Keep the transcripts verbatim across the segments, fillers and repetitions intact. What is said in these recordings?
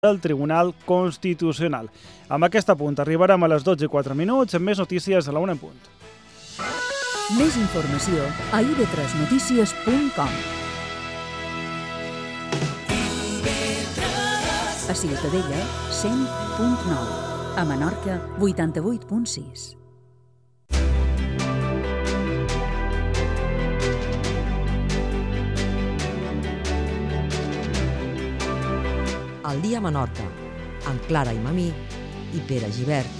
del Tribunal Constitucional. Amb aquest punt arribarem a les dotze i quatre minuts amb més notícies a la una en punt. Més informació a i be tres notícies punt com. A Ciutadella, cent punt nou. A Menorca, vuitanta-vuit punt sis. El dia a Menorca, amb Clara i Mamí i Pere Gibert.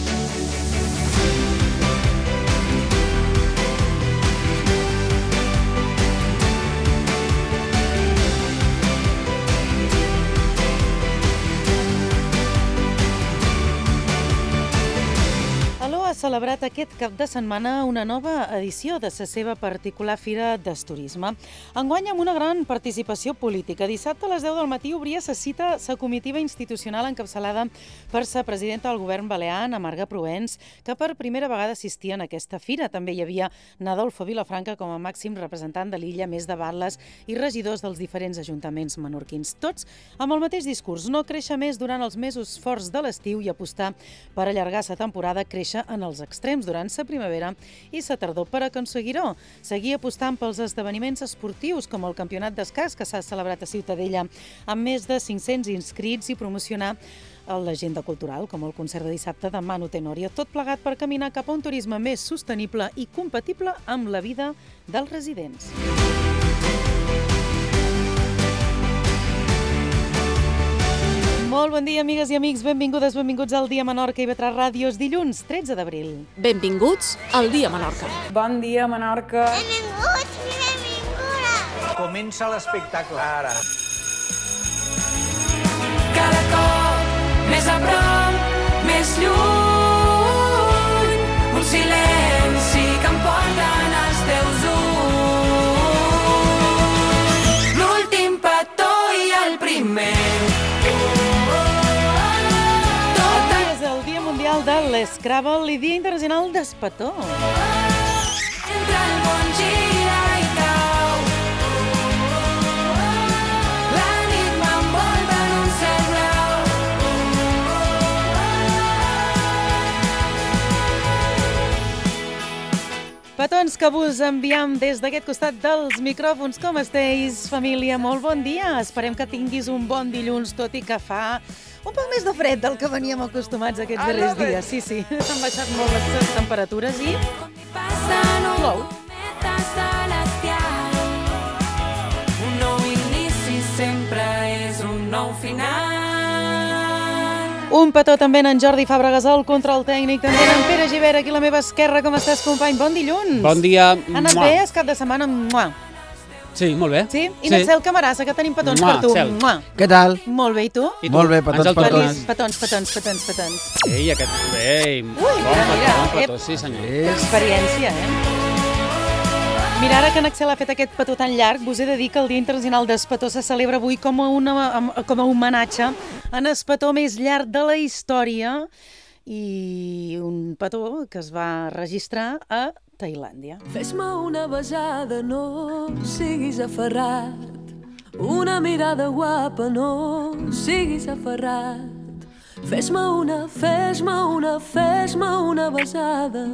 Ha celebrat aquest cap de setmana una nova edició de la seva particular Fira d'Esturisme. Enguany amb una gran participació política. Dissabte a les deu del matí obria la cita la comitiva institucional encapçalada per la presidenta del govern balear, Ana Marga Proens, que per primera vegada assistia en aquesta fira. També hi havia Nadolfo Vilafranca com a màxim representant de l'illa, més de batlles i regidors dels diferents ajuntaments menorquins. Tots amb el mateix discurs: no créixer més durant els mesos forts de l'estiu i apostar per allargar la temporada, créixer en els extrems durant la primavera i la tardor. Per aconseguir-ho, seguir apostant pels esdeveniments esportius com el campionat d'escacs que s'ha celebrat a Ciutadella amb més de cinc-cents inscrits i promocionar l'agenda cultural com el concert de dissabte de Manu Tenorio, tot plegat per caminar cap a un turisme més sostenible i compatible amb la vida dels residents. Molt bon dia, amigues i amics. Benvingudes, benvinguts al Dia Menorca i i be tres Ràdio. És dilluns, tretze d'abril. Benvinguts al Dia Menorca. Bon dia, Menorca. Benvinguts i benvingudes. Comença l'espectacle ara. Cada cop més a prop, més lluny, un silenci que em porten els teus ulls. L'últim petó i el primer. De l'Scrabble i Dia Internacional d'Espetó. Entre el món gira i cau, la nit m'envolta en un cel blau. Petons que vos enviem des d'aquest costat dels micròfons. Com esteu, família? Molt bon dia. Esperem que tinguis un bon dilluns, tot i que fa un poc més de fred del que veníem acostumats aquests darrers dies. Sí, sí, han baixat molt les temperatures i plou. Un nou inici sempre és un nou final. Un petó també en Jordi Fàbregas, el control tècnic, també en Pere Gibert, aquí a la meva esquerra. Com estàs, company? Bon dilluns. Bon dia. Ha anat bé el cap de setmana? Mua. Sí, molt bé. Sí? I sí. Natcel Camarassa, que tenim petons Mua, per tu. Mua. Què tal? Molt bé, i tu? I tu? Molt bé, petons, Àngel petons. Petons, petons, petons, petons. Ei, aquest... Ei, Ui, bon mira, petó, mira, bon ep. petó, sí senyor. Experiència, eh? Mira, ara que Natcel ha fet aquest petó tan llarg, vos he de dir que el Dia Internacional d'Espetó se celebra avui com a, una, com a homenatge en espetó més llarg de la història i un petó que es va registrar a Tailàndia. Fes-me una besada, no siguis aferrat. Una mirada guapa, no siguis aferrat. Fes-me una, fes-me una, fes-me una besada.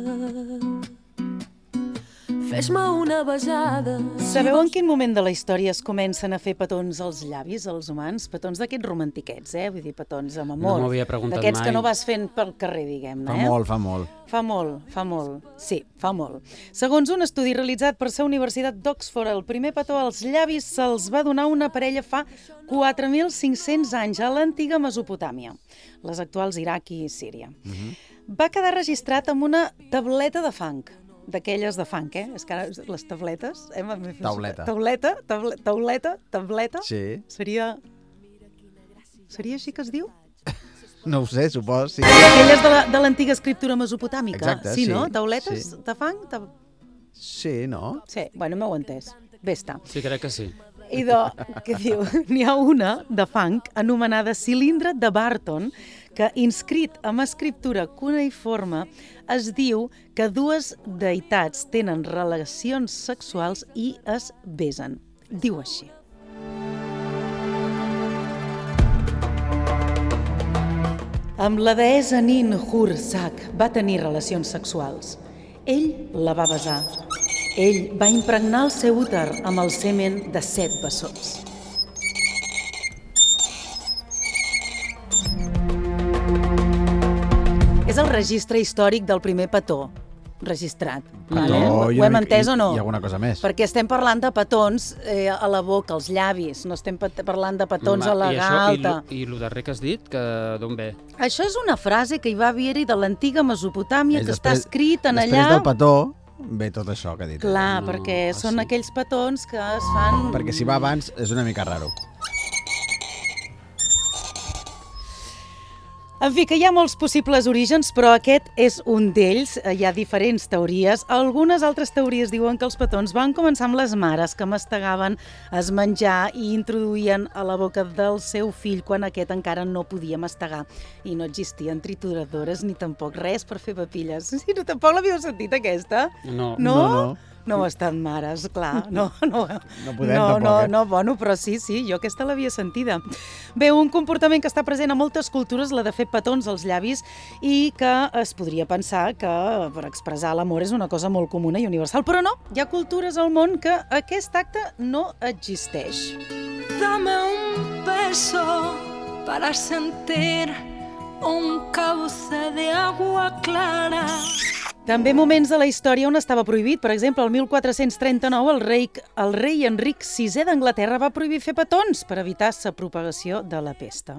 Fes-me una besada. Sabeu en quin moment de la història es comencen a fer petons als llavis, els humans? Petons d'aquests romantiquets, eh? Vull dir, petons amb amor. No m'ho havia preguntat D'aquests mai. que no vas fent pel carrer, diguem-ne, Fa eh? molt, fa molt. Fa molt, fa molt. Sí, fa molt. Segons un estudi realitzat per la Universitat d'Oxford, el primer petó als llavis se'ls va donar una parella fa quatre mil cinc-cents anys a l'antiga Mesopotàmia, les actuals Iraq i Síria. Uh-huh. Va quedar registrat amb una tableta de fang, d'aquelles de fang, eh? És que ara les tabletes... Eh? Tauleta. Tauleta, table, tauleta, tableta... Sí. Seria... Seria així que es diu? No ho sé, supos. Sí. Aquelles de la- de l'antiga escriptura mesopotàmica. Exacte, sí, sí, no? Tauletes sí. de fang? Tab... Sí, no? Sí, bueno, m'heu entès. Bé està. Sí, crec que sí. Idò, què diu? N'hi ha una de fang anomenada cilindre de Barton que, inscrit amb escriptura cuneïforme, es diu que dues deïtats tenen relacions sexuals i es besen. Diu així. Amb la deessa Nin Hur-Sak va tenir relacions sexuals. Ell la va besar. Ell va impregnar el seu úter amb el semen de set bessons. És el registre històric del primer petó registrat. Vale? No, Ho jo hem no- entès i- o no? Hi ha alguna cosa més. Perquè estem parlant de petons eh, a la boca, als llavis, no estem pat- parlant de petons a la I això, galta. I el darrer que has dit, que d'on ve? Això és una frase que hi va haver-hi de l'antiga Mesopotàmia, És que està després- escrit en Després allà... del petó ve tot això que ha dit. Clar, No, perquè ah, són sí. aquells petons que es fan... Perquè si va abans és una mica raro. En fi, que hi ha molts possibles orígens, però aquest és un d'ells. Hi ha diferents teories. Algunes altres teories diuen que els petons van començar amb les mares que mastegaven es menjar i introduïen a la boca del seu fill quan aquest encara no podia mastegar. I no existien trituradores ni tampoc res per fer papilles. Sí, no, tampoc l'havíeu sentit, aquesta? No. No? No, no. No ho estan mares, clar. No, no, No podem, no, tampoc, no, eh? no, bueno, però sí, sí, jo aquesta l'havia sentida. Bé, un comportament que està present a moltes cultures, la de fer petons als llavis, i que es podria pensar que per expressar l'amor és una cosa molt comuna i universal, però no, hi ha cultures al món que aquest acte no existeix. Dame un beso para sentir un cauce de agua clara. També moments de la història on estava prohibit. Per exemple, el mil quatre-cents trenta-nou el rei, el rei Enric sisè d'Anglaterra va prohibir fer petons per evitar la propagació de la pesta.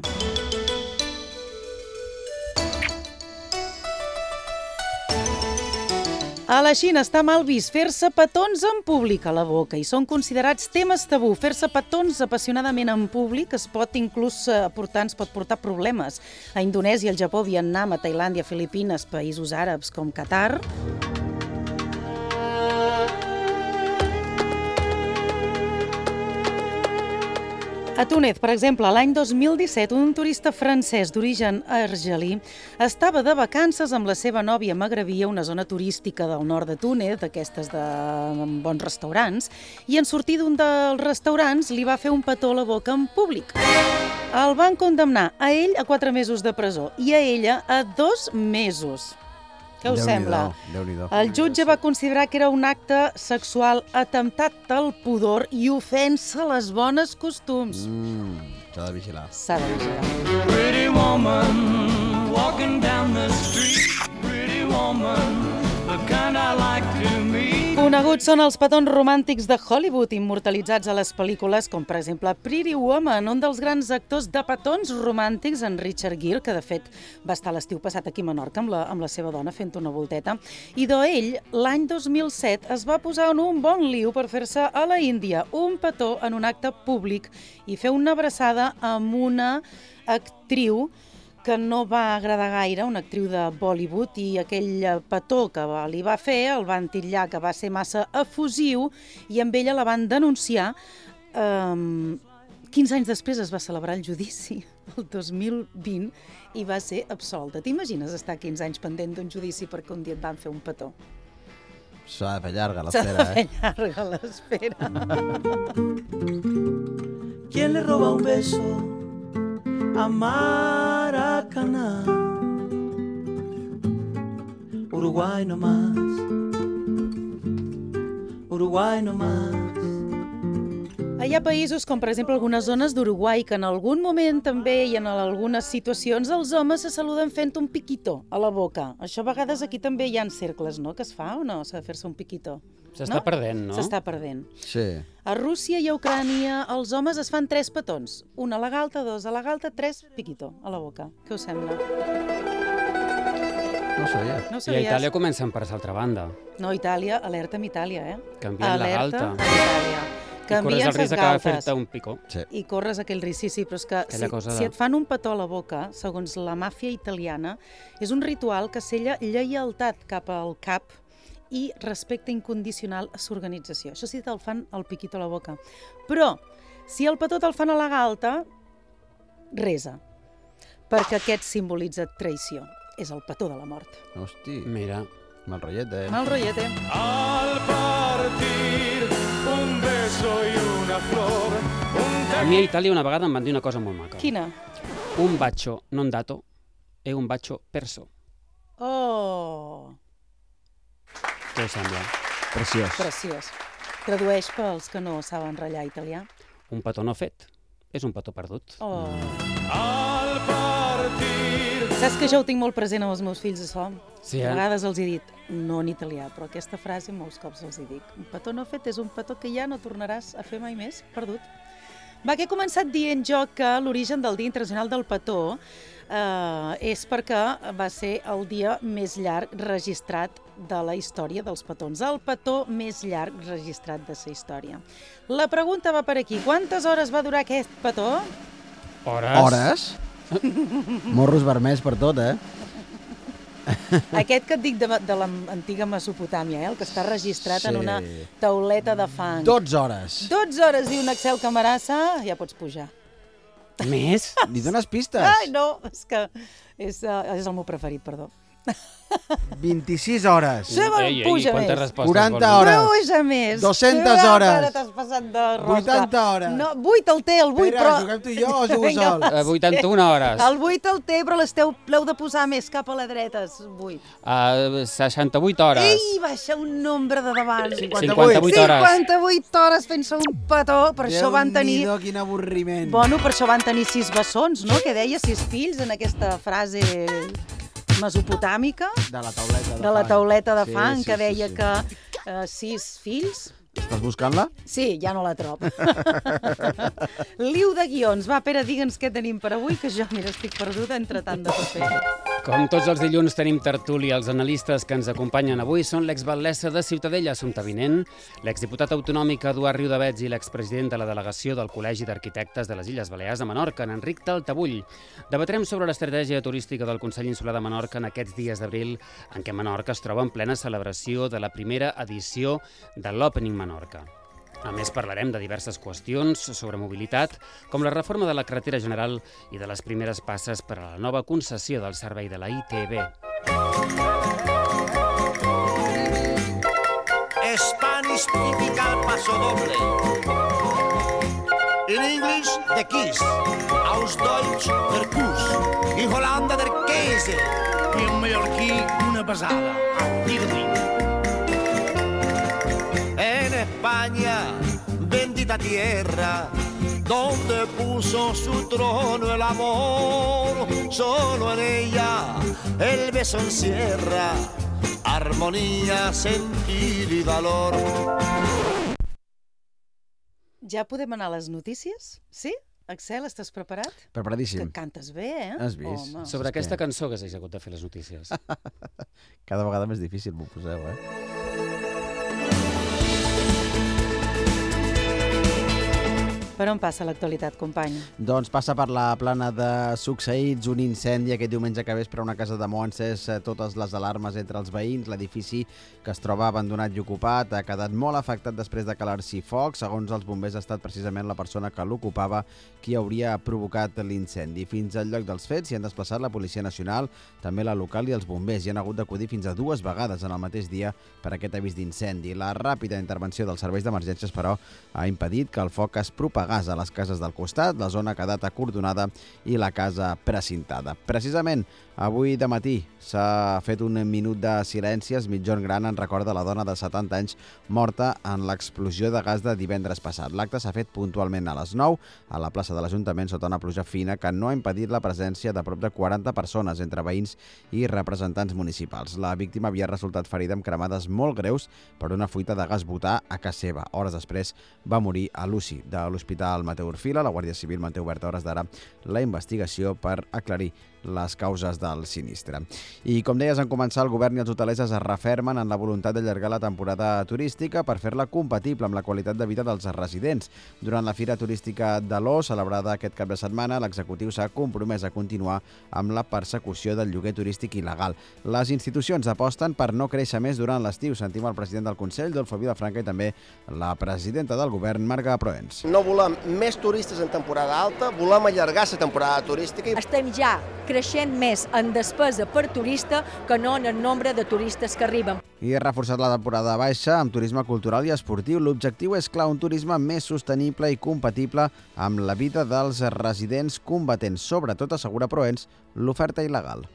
A la Xina està mal vist fer-se petons en públic a la boca i són considerats temes tabú. Fer-se petons apassionadament en públic es pot inclús portar, ens pot portar problemes. A Indonèsia, al Japó, Vietnam, a Tailàndia, Filipines, països àrabs com Qatar... A Túnez, per exemple, l'any dos mil disset, un turista francès d'origen argelí estava de vacances amb la seva nòvia magrebí a una zona turística del nord de Túnez, d'aquestes de bons restaurants, i en sortir d'un dels restaurants li va fer un petó a la boca en públic. El van condemnar a ell a quatre mesos de presó i a ella a dos mesos. Què us sembla? Déu-n'hi-do. El jutge va considerar que era un acte sexual atemptat al pudor i ofensa a les bones costums. Mm, s'ha de vigilar. S'ha de vigilar. Pretty woman walking down the street. Pretty woman, the kind I like to meet. Coneguts són els petons romàntics de Hollywood, immortalitzats a les pel·lícules com, per exemple, Pretty Woman, un dels grans actors de petons romàntics, en Richard Gere, que de fet va estar l'estiu passat aquí a Menorca amb la, amb la seva dona fent una volteta, i d'ell, l'any dos mil set, es va posar en un bon liu per fer-se a la Índia un petó en un acte públic i fer una abraçada amb una actriu que no va agradar gaire, una actriu de Bollywood, i aquell petó que li va fer el van titllar que va ser massa efusiu i amb ella la van denunciar. Um, quinze anys després es va celebrar el judici, el dos mil vint, i va ser absolta. T'imagines estar quinze anys pendent d'un judici perquè un dia et van fer un petó? S'ha de fer llarga S'ha l'espera, de fer eh? llarga l'espera. ¿Quién le roba un beso a Maracaná? Uruguay no más, Uruguay no más. Hi ha països com, per exemple, algunes zones d'Uruguai que en algun moment també i en algunes situacions els homes se saluden fent un piquito a la boca. Això a vegades aquí també hi ha cercles, no?, que es fa o no? S'ha de fer-se un piquito. S'està perdent, no? S'està perdent. Sí. A Rússia i a Ucrània els homes es fan tres petons. Un a la galta, dos a la galta, tres piquito a la boca. Què us sembla? No ho sabia. No ho I a sabies? Itàlia comencen per l'altra banda. No, Itàlia, alerta amb Itàlia, eh? Canvien la Alerta galta. amb Itàlia. I corres Canvien el risc ses d'acabar galtes. fer-te un picó. Sí. I corres aquell risc, sí, sí, però és que si, Aquella cosa de- si et fan un petó a la boca, segons la màfia italiana, és un ritual que sella lleialtat cap al cap i respecte incondicional a l'organització. Això sí, te'l fan el piquito a la boca. Però, si el petó te'l fan a la galta, resa, perquè aquest simbolitza traïció. És el petó de la mort. Hosti, Mira, mal rotllet, eh? Mal rotllet, eh? Al partir un beso y una flor, un a mi a Itàlia una vegada em van dir una cosa molt maca. Quina? Un bacio non dato è un bacio perso. Oh! Què us sembla? Preciós. Preciós. Tradueix pels que no saben ratllar italià. Un petó no fet és un petó perdut. Oh! Saps que jo ho tinc molt present amb els meus fills, això? Sí, eh? A vegades els he dit, no en italià, però aquesta frase molts cops els hi dic. Un petó no fet és un petó que ja no tornaràs a fer mai més, perdut. Va, que he començat dient jo que l'origen del Dia Internacional del Petó eh, és perquè va ser el dia més llarg registrat de la història dels petons. El petó més llarg registrat de la història. La pregunta va per aquí. Quantes hores va durar aquest petó? Hores? Hores? Morros vermells per tot, eh? Aquest que et dic de, de l'antiga Mesopotàmia, eh? El que està registrat Sí. en una tauleta de fang. dotze hores. dotze hores, diu un Excel Camarasa, ja pots pujar. Més? Li dones pistes? Ai, no, és que és, uh, és el meu preferit, perdó. vint-i-sis hores. Sí, va, Ei, ei, puja quantes més. respostes quaranta vols? hores. Puja més. dues-centes Sí, hores. Ara t'has passat de rosca. vuitanta hores. No, vuit el té, el vuit, Espera, però... juguem tu i jo o jugo Vinga, sol? va, Uh, vuitanta-una hores. El vuit el té, però l'esteu l'heu de posar més cap a la dreta. vuit. Uh, seixanta-vuit hores. Ei, baixa un nombre de davant. cinquanta-vuit hores. cinquanta-vuit hores fent-se un petó, per això van tenir... Déu-n'hi-do, quin avorriment. Bueno, per això van tenir sis bessons, no? Que deia sis fills en aquesta frase mesopotàmica De la tauleta de, de la fang. tauleta de Sí, fang, sí, que sí, deia sí. que eh, sis fills... Estàs buscant-la? Sí, ja no la trobo. Liu de guions. Va, Pere, digue'ns què tenim per avui, que jo, mira, estic perduda entre tant de paper. Com tots els dilluns tenim tertúlia. Els analistes que ens acompanyen avui són l'exbatlessa de Ciutadella, Assumpta Vinent, l'exdiputat autonòmic Eduard Riudavets i l'expresident de la delegació del Col·legi d'Arquitectes de les Illes Balears de Menorca, en Enric Taltabull. Debatrem sobre l'estratègia turística del Consell Insular de Menorca en aquests dies d'abril, en què Menorca es troba en plena celebració de la primera edició de l'Opening Menorca. A més, parlarem de diverses qüestions sobre mobilitat, com la reforma de la carretera general i de les primeres passes per a la nova concessió del servei de la I T B. Spanish typical paso doble. In English, the kiss. Aus Deutsch, der Kuss. In Holanda, der Käse. I en mallorquí, una pesada. Digue-li. En España, bendita tierra, donde puso su trono el amor, solo en ella el beso encierra armonía, sentir i valor. Ja podem anar a les notícies? Sí? Axel, estàs preparat? Preparadíssim. Que cantes bé, eh? Has vist? Home. Sobre aquesta cançó que s'ha hagut de fer les notícies. Cada vegada més difícil m'ho poseu, eh? Per on passa l'actualitat, company? Doncs passa per la plana de Succeïts, un incendi aquest diumenge que vespre a una casa de Mó han encès totes les alarmes entre els veïns. L'edifici, que es troba abandonat i ocupat, ha quedat molt afectat després de calar-s'hi foc. Segons els bombers, ha estat precisament la persona que l'ocupava qui hauria provocat l'incendi. Fins al lloc dels fets s'hi han desplaçat la Policia Nacional, també la local i els bombers. Hi han hagut d'acudir fins a dues vegades en el mateix dia per aquest avís d'incendi. La ràpida intervenció dels serveis d'emergències, però, ha impedit que el foc es propagés a les cases del costat. La zona ha quedat acordonada i la casa precintada. Precisament, avui de matí s'ha fet un minut de silenci. Es Mitjorn Gran en recorda la dona de setanta anys morta en l'explosió de gas de divendres passat. L'acte s'ha fet puntualment a les nou a la plaça de l'Ajuntament sota una pluja fina que no ha impedit la presència de prop de quaranta persones entre veïns i representants municipals. La víctima havia resultat ferida amb cremades molt greus per una fuita de gas butà a casa seva. Hores després va morir a l'U C I de l'Hospital Mateu Orfila. La Guàrdia Civil manté oberta a hores d'ara la investigació per aclarir les causes del sinistre. I com deies, en començar, el govern i els hotelers es refermen en la voluntat d'allargar la temporada turística per fer-la compatible amb la qualitat de vida dels residents. Durant la Fira Turística de l'O, celebrada aquest cap de setmana, l'executiu s'ha compromès a continuar amb la persecució del lloguer turístic il·legal. Les institucions aposten per no créixer més durant l'estiu. Sentim el president del Consell, Dolfo Vilafranca, i també la presidenta del govern, Marga Proens. No volem més turistes en temporada alta, volem allargar la temporada turística. Estem ja creixent més en despesa per turista que no en el nombre de turistes que arriben. I ha reforçat la temporada baixa amb turisme cultural i esportiu. L'objectiu és, clar, un turisme més sostenible i compatible amb la vida dels residents combatents. Sobretot, assegura Proens, l'oferta il·legal.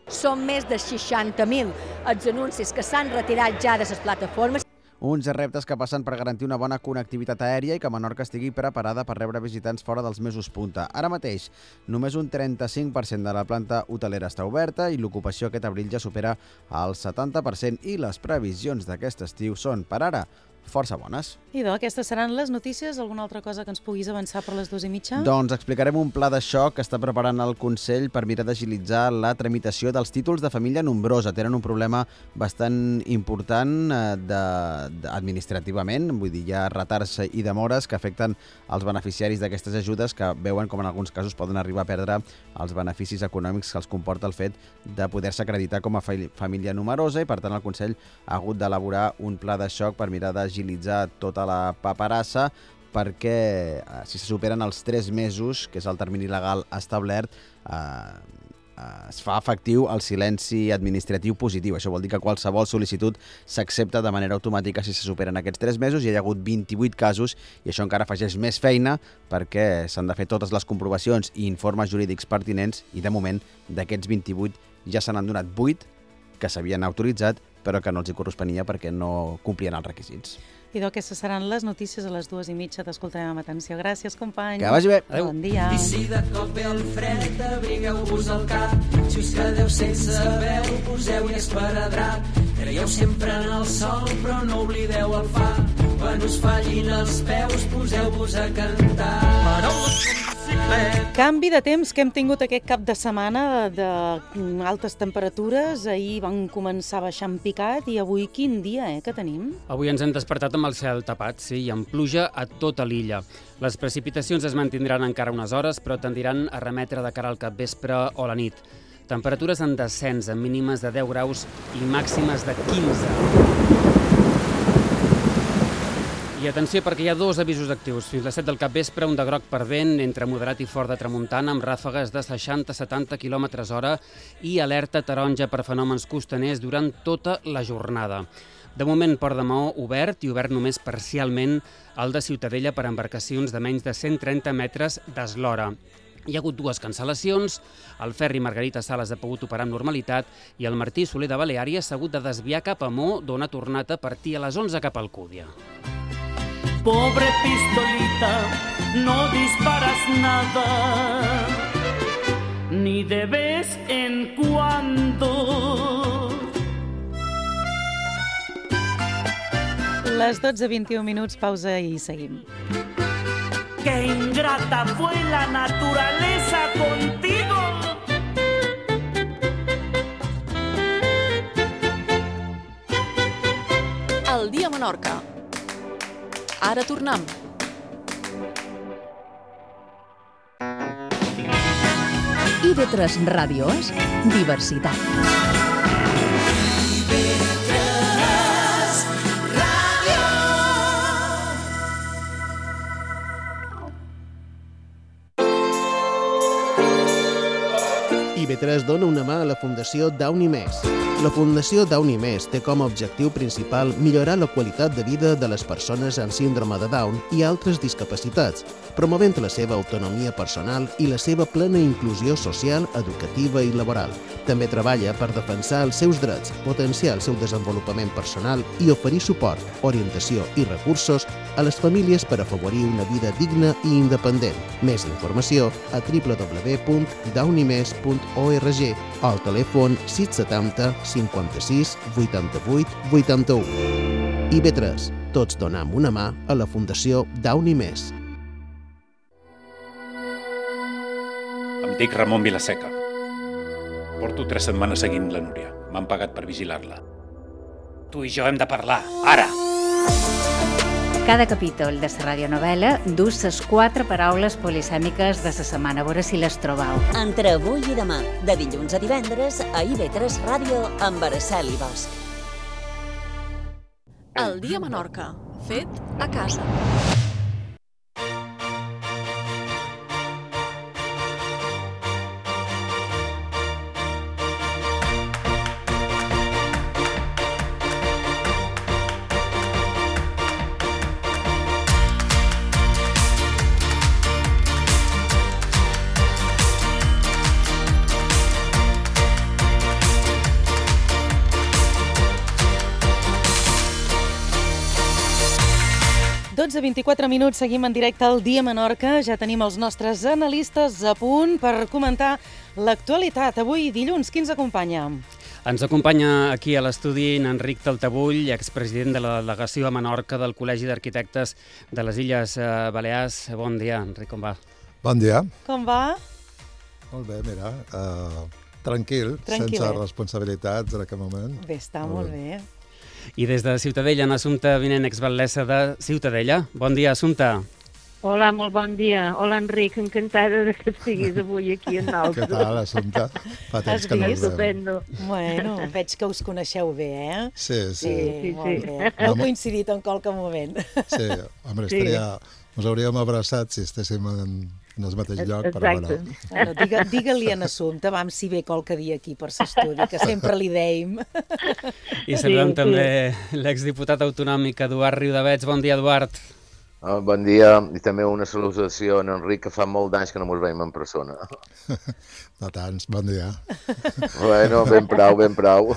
Són més de seixanta mil els anuncis que s'han retirat ja de les plataformes. Uns reptes que passen per garantir una bona connectivitat aèria i que Menorca estigui preparada per rebre visitants fora dels mesos punta. Ara mateix, només un trenta-cinc per cent de la planta hotelera està oberta i l'ocupació aquest abril ja supera el setanta per cent i les previsions d'aquest estiu són, per ara, força bones. Idò, aquestes seran les notícies? Alguna altra cosa que ens puguis avançar per les dues i mitja? Doncs explicarem un pla de xoc que està preparant el Consell per mirar d'agilitzar la tramitació dels títols de família nombrosa. Tenen un problema bastant important de, de, administrativament, vull dir, hi ha retards i demores que afecten els beneficiaris d'aquestes ajudes que veuen com en alguns casos poden arribar a perdre els beneficis econòmics que els comporta el fet de poder-se acreditar com a família numerosa i, per tant, el Consell ha hagut d'elaborar un pla de xoc per mirar de agilitzar tota la paperassa perquè si se superen els tres mesos, que és el termini legal establert, eh, eh, es fa efectiu el silenci administratiu positiu. Això vol dir que qualsevol sol·licitud s'accepta de manera automàtica si se superen aquests tres mesos. Hi ha hagut vint-i-vuit casos i això encara afegeix més feina perquè s'han de fer totes les comprovacions i informes jurídics pertinents i de moment d'aquests vint-i-vuit ja se n'han donat vuit que s'havien autoritzat però que no els hi corresponia perquè no complien els requisits. Idò, aquestes seran les notícies a les dues i mitja. T'escoltarem amb atenció. Gràcies, company. Que vagi bé. Adéu. Bon dia. I si de cop ve el fred, abrigueu-vos al cap. Si us quedeu sense veu, poseu-hi esparadrap. Creieu sempre en el sol, però no oblideu el far. Quan us fallin els peus, poseu-vos a cantar. Canvi de temps que hem tingut aquest cap de setmana d'altes temperatures. Ahir van començar a baixar en picat i avui quin dia eh, que tenim? Avui ens hem despertat amb el cel tapat, sí, i amb pluja a tota l'illa. Les precipitacions es mantindran encara unes hores, però tendiran a remetre de cara al capvespre o la nit. Temperatures en descens, amb mínimes de deu graus i màximes de quinze. I atenció perquè hi ha dos avisos actius. Fins les set del capvespre, un de groc per vent, entre moderat i fort de tramuntana, amb ràfegues de seixanta a setanta quilòmetres hora i alerta taronja per fenòmens costaners durant tota la jornada. De moment, Port de Maó obert i obert només parcialment el de Ciutadella per embarcacions de menys de cent trenta metres d'eslora. Hi ha hagut dues cancel·lacions, el ferri Margarita Sales ha pogut operar amb normalitat i el Martí Soler de Baleària s'ha hagut de desviar cap a Maó, d'on ha tornat a partir a les onze cap a Alcúdia. Pobre pistolita, no disparas nada, ni de vez en cuando. Les dotze vint i un minuts, pausa i seguim. ¡Qué ingrata fue la naturaleza contigo! El dia a Menorca. Ara tornem. I ve tres Ràdio és diversitat. I ve tres dona una mà a la Fundació Downy Més. La Fundació Downy Més té com a objectiu principal millorar la qualitat de vida de les persones amb síndrome de Down i altres discapacitats, promovent la seva autonomia personal i la seva plena inclusió social, educativa i laboral. També treballa per defensar els seus drets, potenciar el seu desenvolupament personal i oferir suport, orientació i recursos a les famílies per afavorir una vida digna i independent. Més informació a w w w punt downymes punt org o al telèfon sis setanta cinquanta-sis vuitanta-vuit vuitanta-u. I ve tres, tots donem una mà a la Fundació Downy Més. Em dic Ramon Vilaseca. Porto tres setmanes seguint la Núria. M'han pagat per vigilar-la. Tu i jo hem de parlar, ara! Cada capítol de la radionovela dus les quatre paraules polisèmiques de la setmana. A veure si les trobau. Entre avui i demà, de dilluns a divendres, a I V tres Ràdio amb Araceli Bosch. El dia a Menorca, fet a casa. dotze i vint-i-quatre minuts, seguim en directe al Dia Menorca. Ja tenim els nostres analistes a punt per comentar l'actualitat. Avui, dilluns, qui ens acompanya? Ens acompanya aquí a l'estudi en Enric Taltabull, expresident de la delegació a Menorca del Col·legi d'Arquitectes de les Illes Balears. Bon dia, Enric, com va? Bon dia. Com va? Molt bé, mira, uh, tranquil, Tranquil, sense eh? responsabilitats en aquest moment. Bé, està molt bé. I des de Ciutadella, en Assumpta Vinent, exbatllessa de Ciutadella. Bon dia, Assumpta. Hola, molt bon dia. Hola, Enric, encantada de que estiguis avui aquí en Alta. Què tal, Assumpta? Fa temps que no ens veiem. Bueno, veig que us coneixeu bé, eh? Sí, sí. Sí, sí, molt bé. Heu coincidit en qualque moment. Sí, home, estaria... Ens hauríem abraçat si estéssim en, en el mateix lloc, però bueno. Bueno, digue, digue-li en Assumpta, vam si ve qualque dia aquí per l'estudi, que sempre li deim. I saludem sí, també sí. l'exdiputat autonòmic Eduard Riudavets. Bon dia, Eduard. Oh, bon dia, i també una salutació a en Enric, que fa molt d'anys que no ens veiem en persona. No tants, bon dia. Bueno, ben prou, ben prou.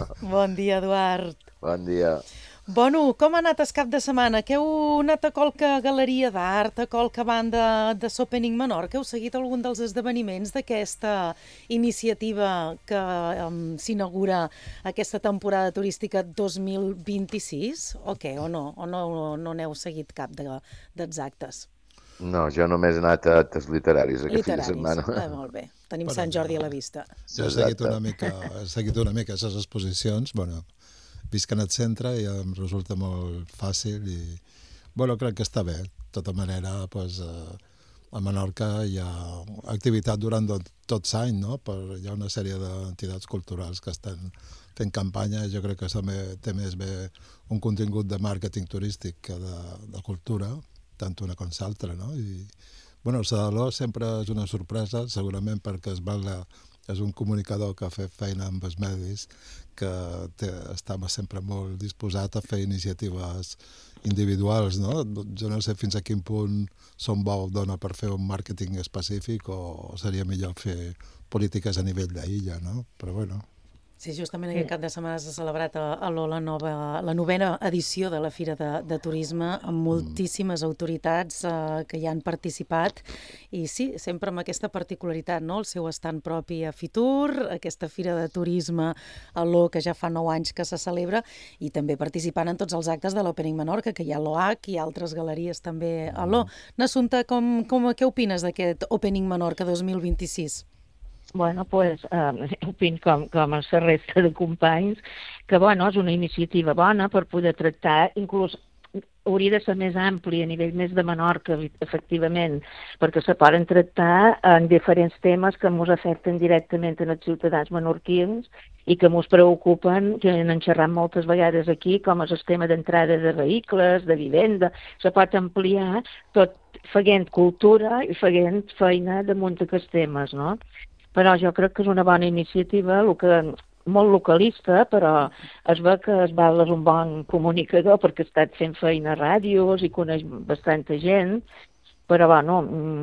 Bon dia, Eduard. Bon dia. Bueno, com ha anat el cap de setmana? Que heu anat a qualque galeria d'art, a qualque banda de l'Opening Menorca? Heu seguit algun dels esdeveniments d'aquesta iniciativa que um, s'inaugura aquesta temporada turística dos mil vint-i-sis? O què? O no? O no, no n'heu seguit cap de, dels actes? No, jo només he anat a actes literaris aquest literaris. fi de setmana. Ah, molt bé. Tenim Sant Jordi a la vista. Jo he seguit una mica, he seguit una mica aquestes exposicions, bueno, visc en el centre i em resulta molt fàcil i, bueno, crec que està bé. De tota manera, pues, eh, a Menorca hi ha activitat durant tot, tot l'any, no? Per, hi ha una sèrie d'entitats culturals que estan fent campanya i jo crec que també té més bé un contingut de màrqueting turístic que de, de cultura, tant una com l'altra, no? I, bueno, el Sadaló sempre és una sorpresa, segurament perquè es Batlle és un comunicador que ha fet feina amb els medis, que té, estava sempre molt disposat a fer iniciatives individuals, no? Jo no sé fins a quin punt Son Bou dona per fer un màrqueting específic o seria millor fer polítiques a nivell d'illa, no? Però bueno... Sí, justament aquest cap de setmana s'ha celebrat a, a l'O la, nova, la novena edició de la Fira de, de Turisme amb moltíssimes autoritats eh, que hi han participat i sí, sempre amb aquesta particularitat, no? El seu estand propi a Fitur, aquesta Fira de Turisme a l'O que ja fa nou anys que se celebra i també participant en tots els actes de l'Opening Menorca, que hi ha l'O H i altres galeries també a l'O. N'Assumpta, com, com, què opines d'aquest Opening Menorca dos mil vint-i-sis? Bueno, pues, eh, opino com, com a la resta de companys que, bueno, és una iniciativa bona per poder tractar, inclús hauria de ser més ampli a nivell més de Menorca, efectivament, perquè se poden tractar en diferents temes que ens afecten directament als ciutadans menorquins i que ens preocupen, que n'hem xerrat moltes vegades aquí, com és el tema d'entrada de vehicles, de vivenda. Se pot ampliar tot fent cultura i fent feina damunt d'aquests temes, no? Però jo crec que és una bona iniciativa, el que, molt localista, però es ve que es Batlle és un bon comunicador perquè ha estat fent feina a ràdios i coneix bastanta gent, però bueno,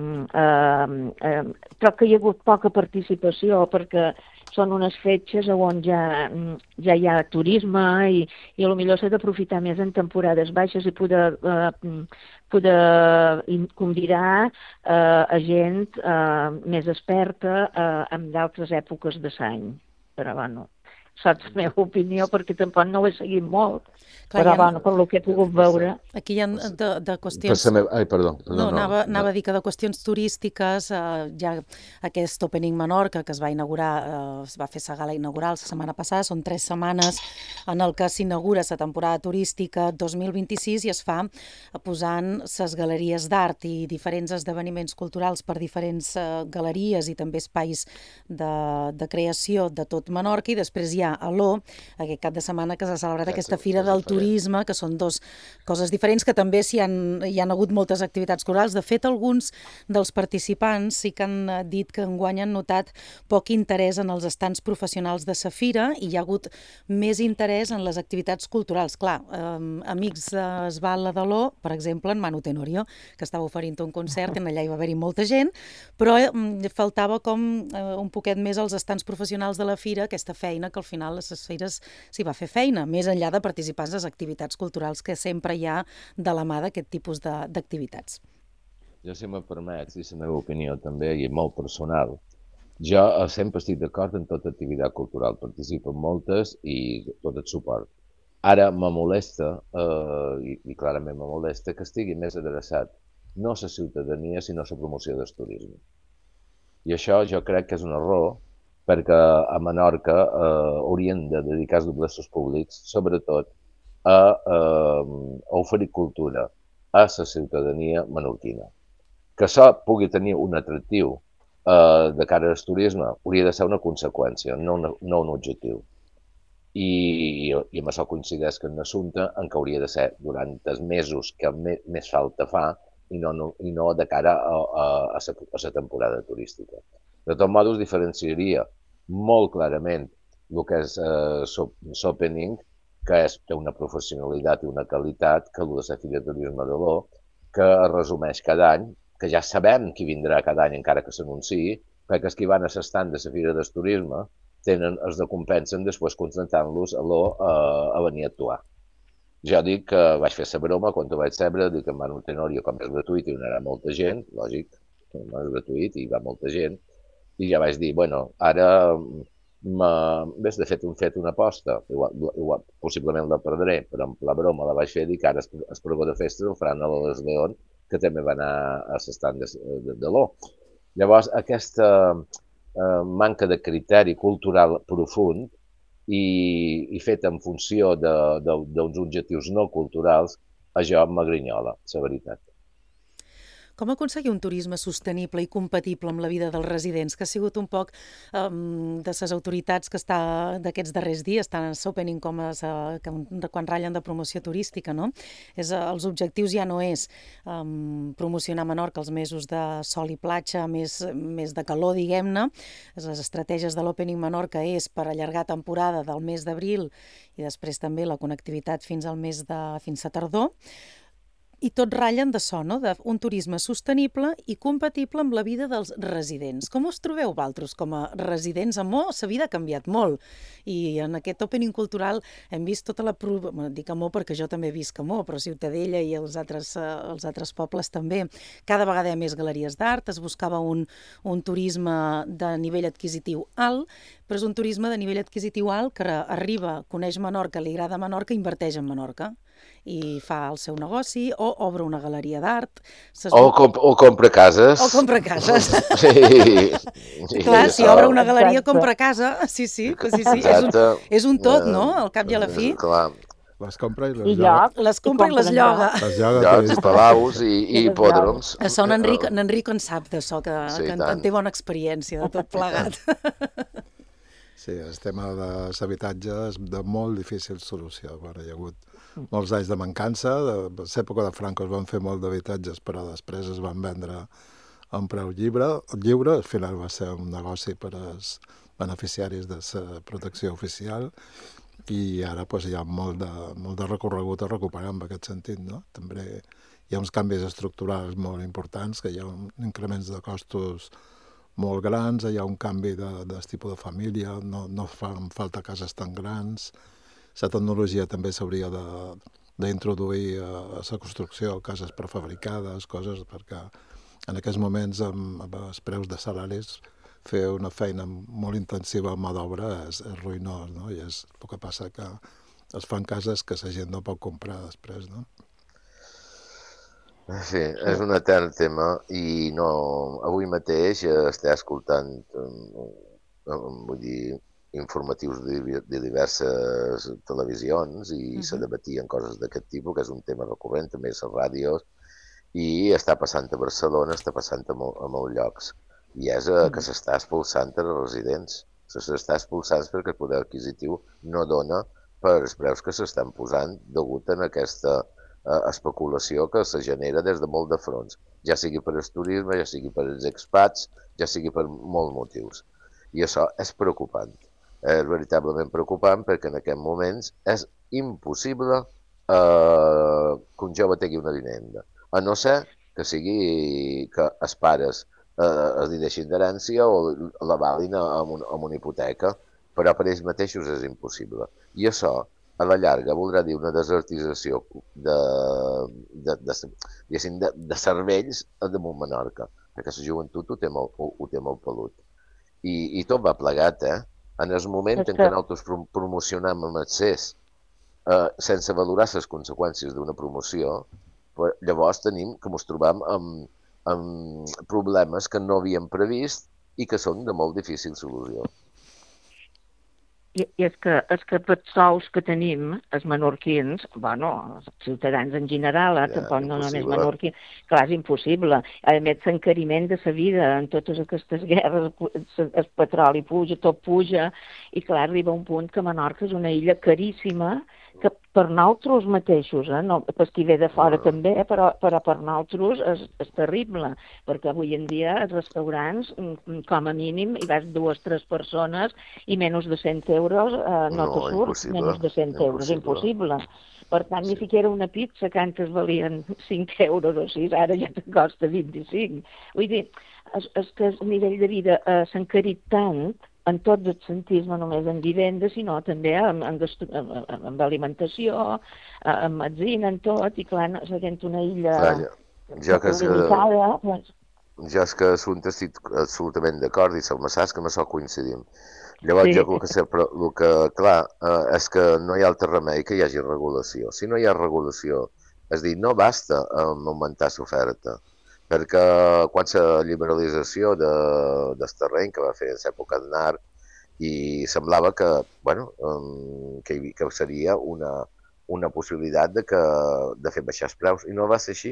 eh, eh, crec que hi ha hagut poca participació perquè són unes fetges on ja, ja hi ha turisme i, i potser s'ha d'aprofitar més en temporades baixes i poder... Eh, poder convidar eh, a gent eh, més experta eh, en d'altres èpoques de l'any. Però, bueno, saps la meva opinió, perquè tampoc no ho he seguit molt. Clar, però, ha... bueno, per lo que he pogut veure... Aquí hi ha de, de qüestions... Meva... Ai, perdó. No, no, anava, no. anava a dir que de qüestions turístiques, eh, ja aquest Opening Menorca, que es va inaugurar, eh, es va fer la gala inaugural la setmana passada, són tres setmanes en el que s'inaugura la temporada turística dos mil vint-i-sis i es fa posant les galeries d'art i diferents esdeveniments culturals per diferents eh, galeries i també espais de, de creació de tot Menorca i després hi ha a l'O, aquest cap de setmana que s'ha celebrat ja, aquesta Fira del Turisme, que són dos coses diferents, que també s'hi han, hi han hagut moltes activitats culturals. De fet, alguns dels participants sí que han dit que enguany han notat poc interès en els estants professionals de la Fira i hi ha hagut més interès en les activitats culturals. Clar, eh, amics es Batlle de l'O, per exemple, en Manu Tenorio, que estava oferint un concert, en allà hi va haver-hi molta gent, però eh, faltava com eh, un poquet més als estants professionals de la Fira, aquesta feina que al final final les fires s'hi va fer feina, més enllà de participar en les activitats culturals que sempre hi ha de la mà d'aquest tipus d'activitats. Jo, si me permets, i la meva opinió també, i molt personal, jo sempre estic d'acord en tota activitat cultural, participo en moltes i tot el suport. Ara me molesta, eh, i, i clarament me molesta, que estigui més adreçat no a la ciutadania, sinó a la promoció del turisme. I això jo crec que és un error, perquè a Menorca eh, haurien de dedicar els doblessos públics, sobretot, a, eh, a oferir cultura a la ciutadania menorquina. Que això pugui tenir un atractiu Uh, de cara al turisme, hauria de ser una conseqüència, no, una, no un objectiu. I, i, i amb això coincideix que en l'assumpte en què hauria de ser durant els mesos que me, més falta fa i no, no, i no de cara a, a, a, la, a la temporada turística. De tot modos, diferenciaria molt clarament el que és uh, l'opening, que és, té una professionalitat i una qualitat, que el de la Fira de Turisme de l'O, que es resumeix cada any, que ja sabem qui vindrà cada any encara que s'anunciï, perquè els que van a l'estant de la Fira del Turisme tenen, es decompensen després contractant-los a l'O a, a venir a actuar. Jo dic que vaig fer la broma quan ho vaig saber, dic que en Manu Tenorio, com és gratuït i hi anarà molta gent, lògic, no és gratuït i hi va molta gent, i ja vaig dir, bueno, ara ves de fet un fet una aposta, igual, igual, possiblement la perdré, però amb la broma la vaig fer, dic ara el pregó de festa el faran a l'Oles León, que també va anar a l'estant de, de, de l'O. Llavors, aquesta eh, manca de criteri cultural profund i, i fet en funció d'uns objectius no culturals, això m'agrinyola, la veritat. Com aconseguir un turisme sostenible i compatible amb la vida dels residents, que ha sigut un poc um, de les autoritats que està d'aquests darrers dies, tant a l'opening com a, que, quan ratllen de promoció turística, no? És, els objectius ja no és um, promocionar Menorca els mesos de sol i platja, més, més de calor, diguem-ne. Les estratègies de l'Opening Menorca és per allargar temporada del mes d'abril i després també la connectivitat fins al mes de fins a tardor. I tot ratllen de so, no? d'un turisme sostenible i compatible amb la vida dels residents. Com us trobeu, vosaltres, com a residents a Mo? La vida ha canviat molt. I en aquest opening cultural hem vist tota la... Bueno, dic a Mo perquè jo també visc a Mo, però Ciutadella i els altres, eh, els altres pobles també. Cada vegada hi ha més galeries d'art, es buscava un, un turisme de nivell adquisitiu alt, però és un turisme de nivell adquisitiu alt que arriba, coneix Menorca, li agrada Menorca, inverteix en Menorca i fa el seu negoci, o obre una galeria d'art... O, comp o compra cases. O compra cases. Sí. Clar, si obre una galeria, compra casa. Sí, sí, sí, sí. És, un, és un tot, no?, al cap i a la fi. Clar. Les compra i les lloga. Les compra i les lloga. Les lloga. Llocs, palaus i, i hipòdroms. Això en Enric, en Enric en sap d'això, que, sí, que en, en té bona experiència de tot plegat. Sí, el tema de l'habitatge és de molt difícil solució. Bueno, hi ha hagut molts anys de mancança. A l'època de Franco es van fer molt d'habitatges, però després es van vendre a un preu lliure. lliure. Al final va ser un negoci per als beneficiaris de la protecció oficial i ara pues, hi ha molt de, molt de recorregut a recuperar en aquest sentit. No? També hi ha uns canvis estructurals molt importants, que hi ha un, increments de costos molt grans, hi ha un canvi de, de tipus de família, no, no fan falta cases tan grans. La tecnologia també s'hauria d'introduir a, a la construcció, cases prefabricades, coses, perquè en aquests moments, amb, amb els preus de salaris, fer una feina molt intensiva amb mà d'obra és, és ruïnós, no? I és el que passa que es fan cases que la gent no pot comprar després, no? Sí, és un etern tema i no, avui mateix estic escoltant, vull dir, informatius de, de diverses televisions i uh-huh. se debatien coses d'aquest tipus, que és un tema recurrent també a les ràdios, i està passant a Barcelona, està passant a, mol, a molts llocs, i és uh, que s'està expulsant a els residents, s'està expulsant perquè el poder adquisitiu no dona per els preus que s'estan posant degut a aquesta uh, especulació que se genera des de molt de fronts, ja sigui per el turisme, ja sigui per els expats, ja sigui per molts motius. I això és preocupant. És veritablement preocupant perquè en aquests moments és impossible eh, que un jove tingui una vivenda. A no ser que sigui que els pares eh, es deixin d'herència o l'avalin amb, un, amb una hipoteca. però per ells mateixos és impossible. I això, a la llarga, voldrà dir una desertització de, de, de, de, de cervells damunt Menorca, perquè la joventut ho té molt, ho, ho té molt pelut. I, I tot va plegat, eh? En el moment en què nosaltres promocionam amb accés eh, sense valorar les conseqüències d'una promoció, però llavors tenim que ens trobam amb, amb problemes que no havíem previst i que són de molt difícil solució. I, i és que, és que per sous que tenim, els menorquins, bueno, els ciutadans en general, eh, ja, tampoc no només menorquins, clar, és impossible. A més, l'encariment de la vida, en totes aquestes guerres, el petroli puja, tot puja, i clar, arriba un punt que Menorca és una illa caríssima, que per nosaltres mateixos, eh, no, per qui ve de fora no. també, però, però per nosaltres és, és terrible, perquè avui en dia els restaurants, com a mínim, hi vas dues o tres persones i menys de cent euros eh, no, no te surt, menys de cent euros, impossible. Per tant, ni siquiera una pizza que antes valien cinc euros o sis, ara ja te costa vint-i-cinc. Vull dir, és, és que el nivell de vida eh, s'ha encarit tant, en tots els sentits, no només en vivenda, sinó també en, en, en, en alimentació, en medicina, en tot, i clar, sent una illa clar, jo que limitada... Doncs... Jo és que assumpte estic absolutament d'acord i se'l saps que amb això coincidim. Llavors, sí. jo el que sé, però el que, clar, eh, és que no hi ha altre remei que hi hagi regulació. Si no hi ha regulació, és dir, no basta amb augmentar l'oferta, perquè quan la liberalització de, del terreny que va fer en l'època d'Aznar i semblava que, bueno, que, que seria una, una possibilitat de, que, de fer baixar els preus, i no va ser així.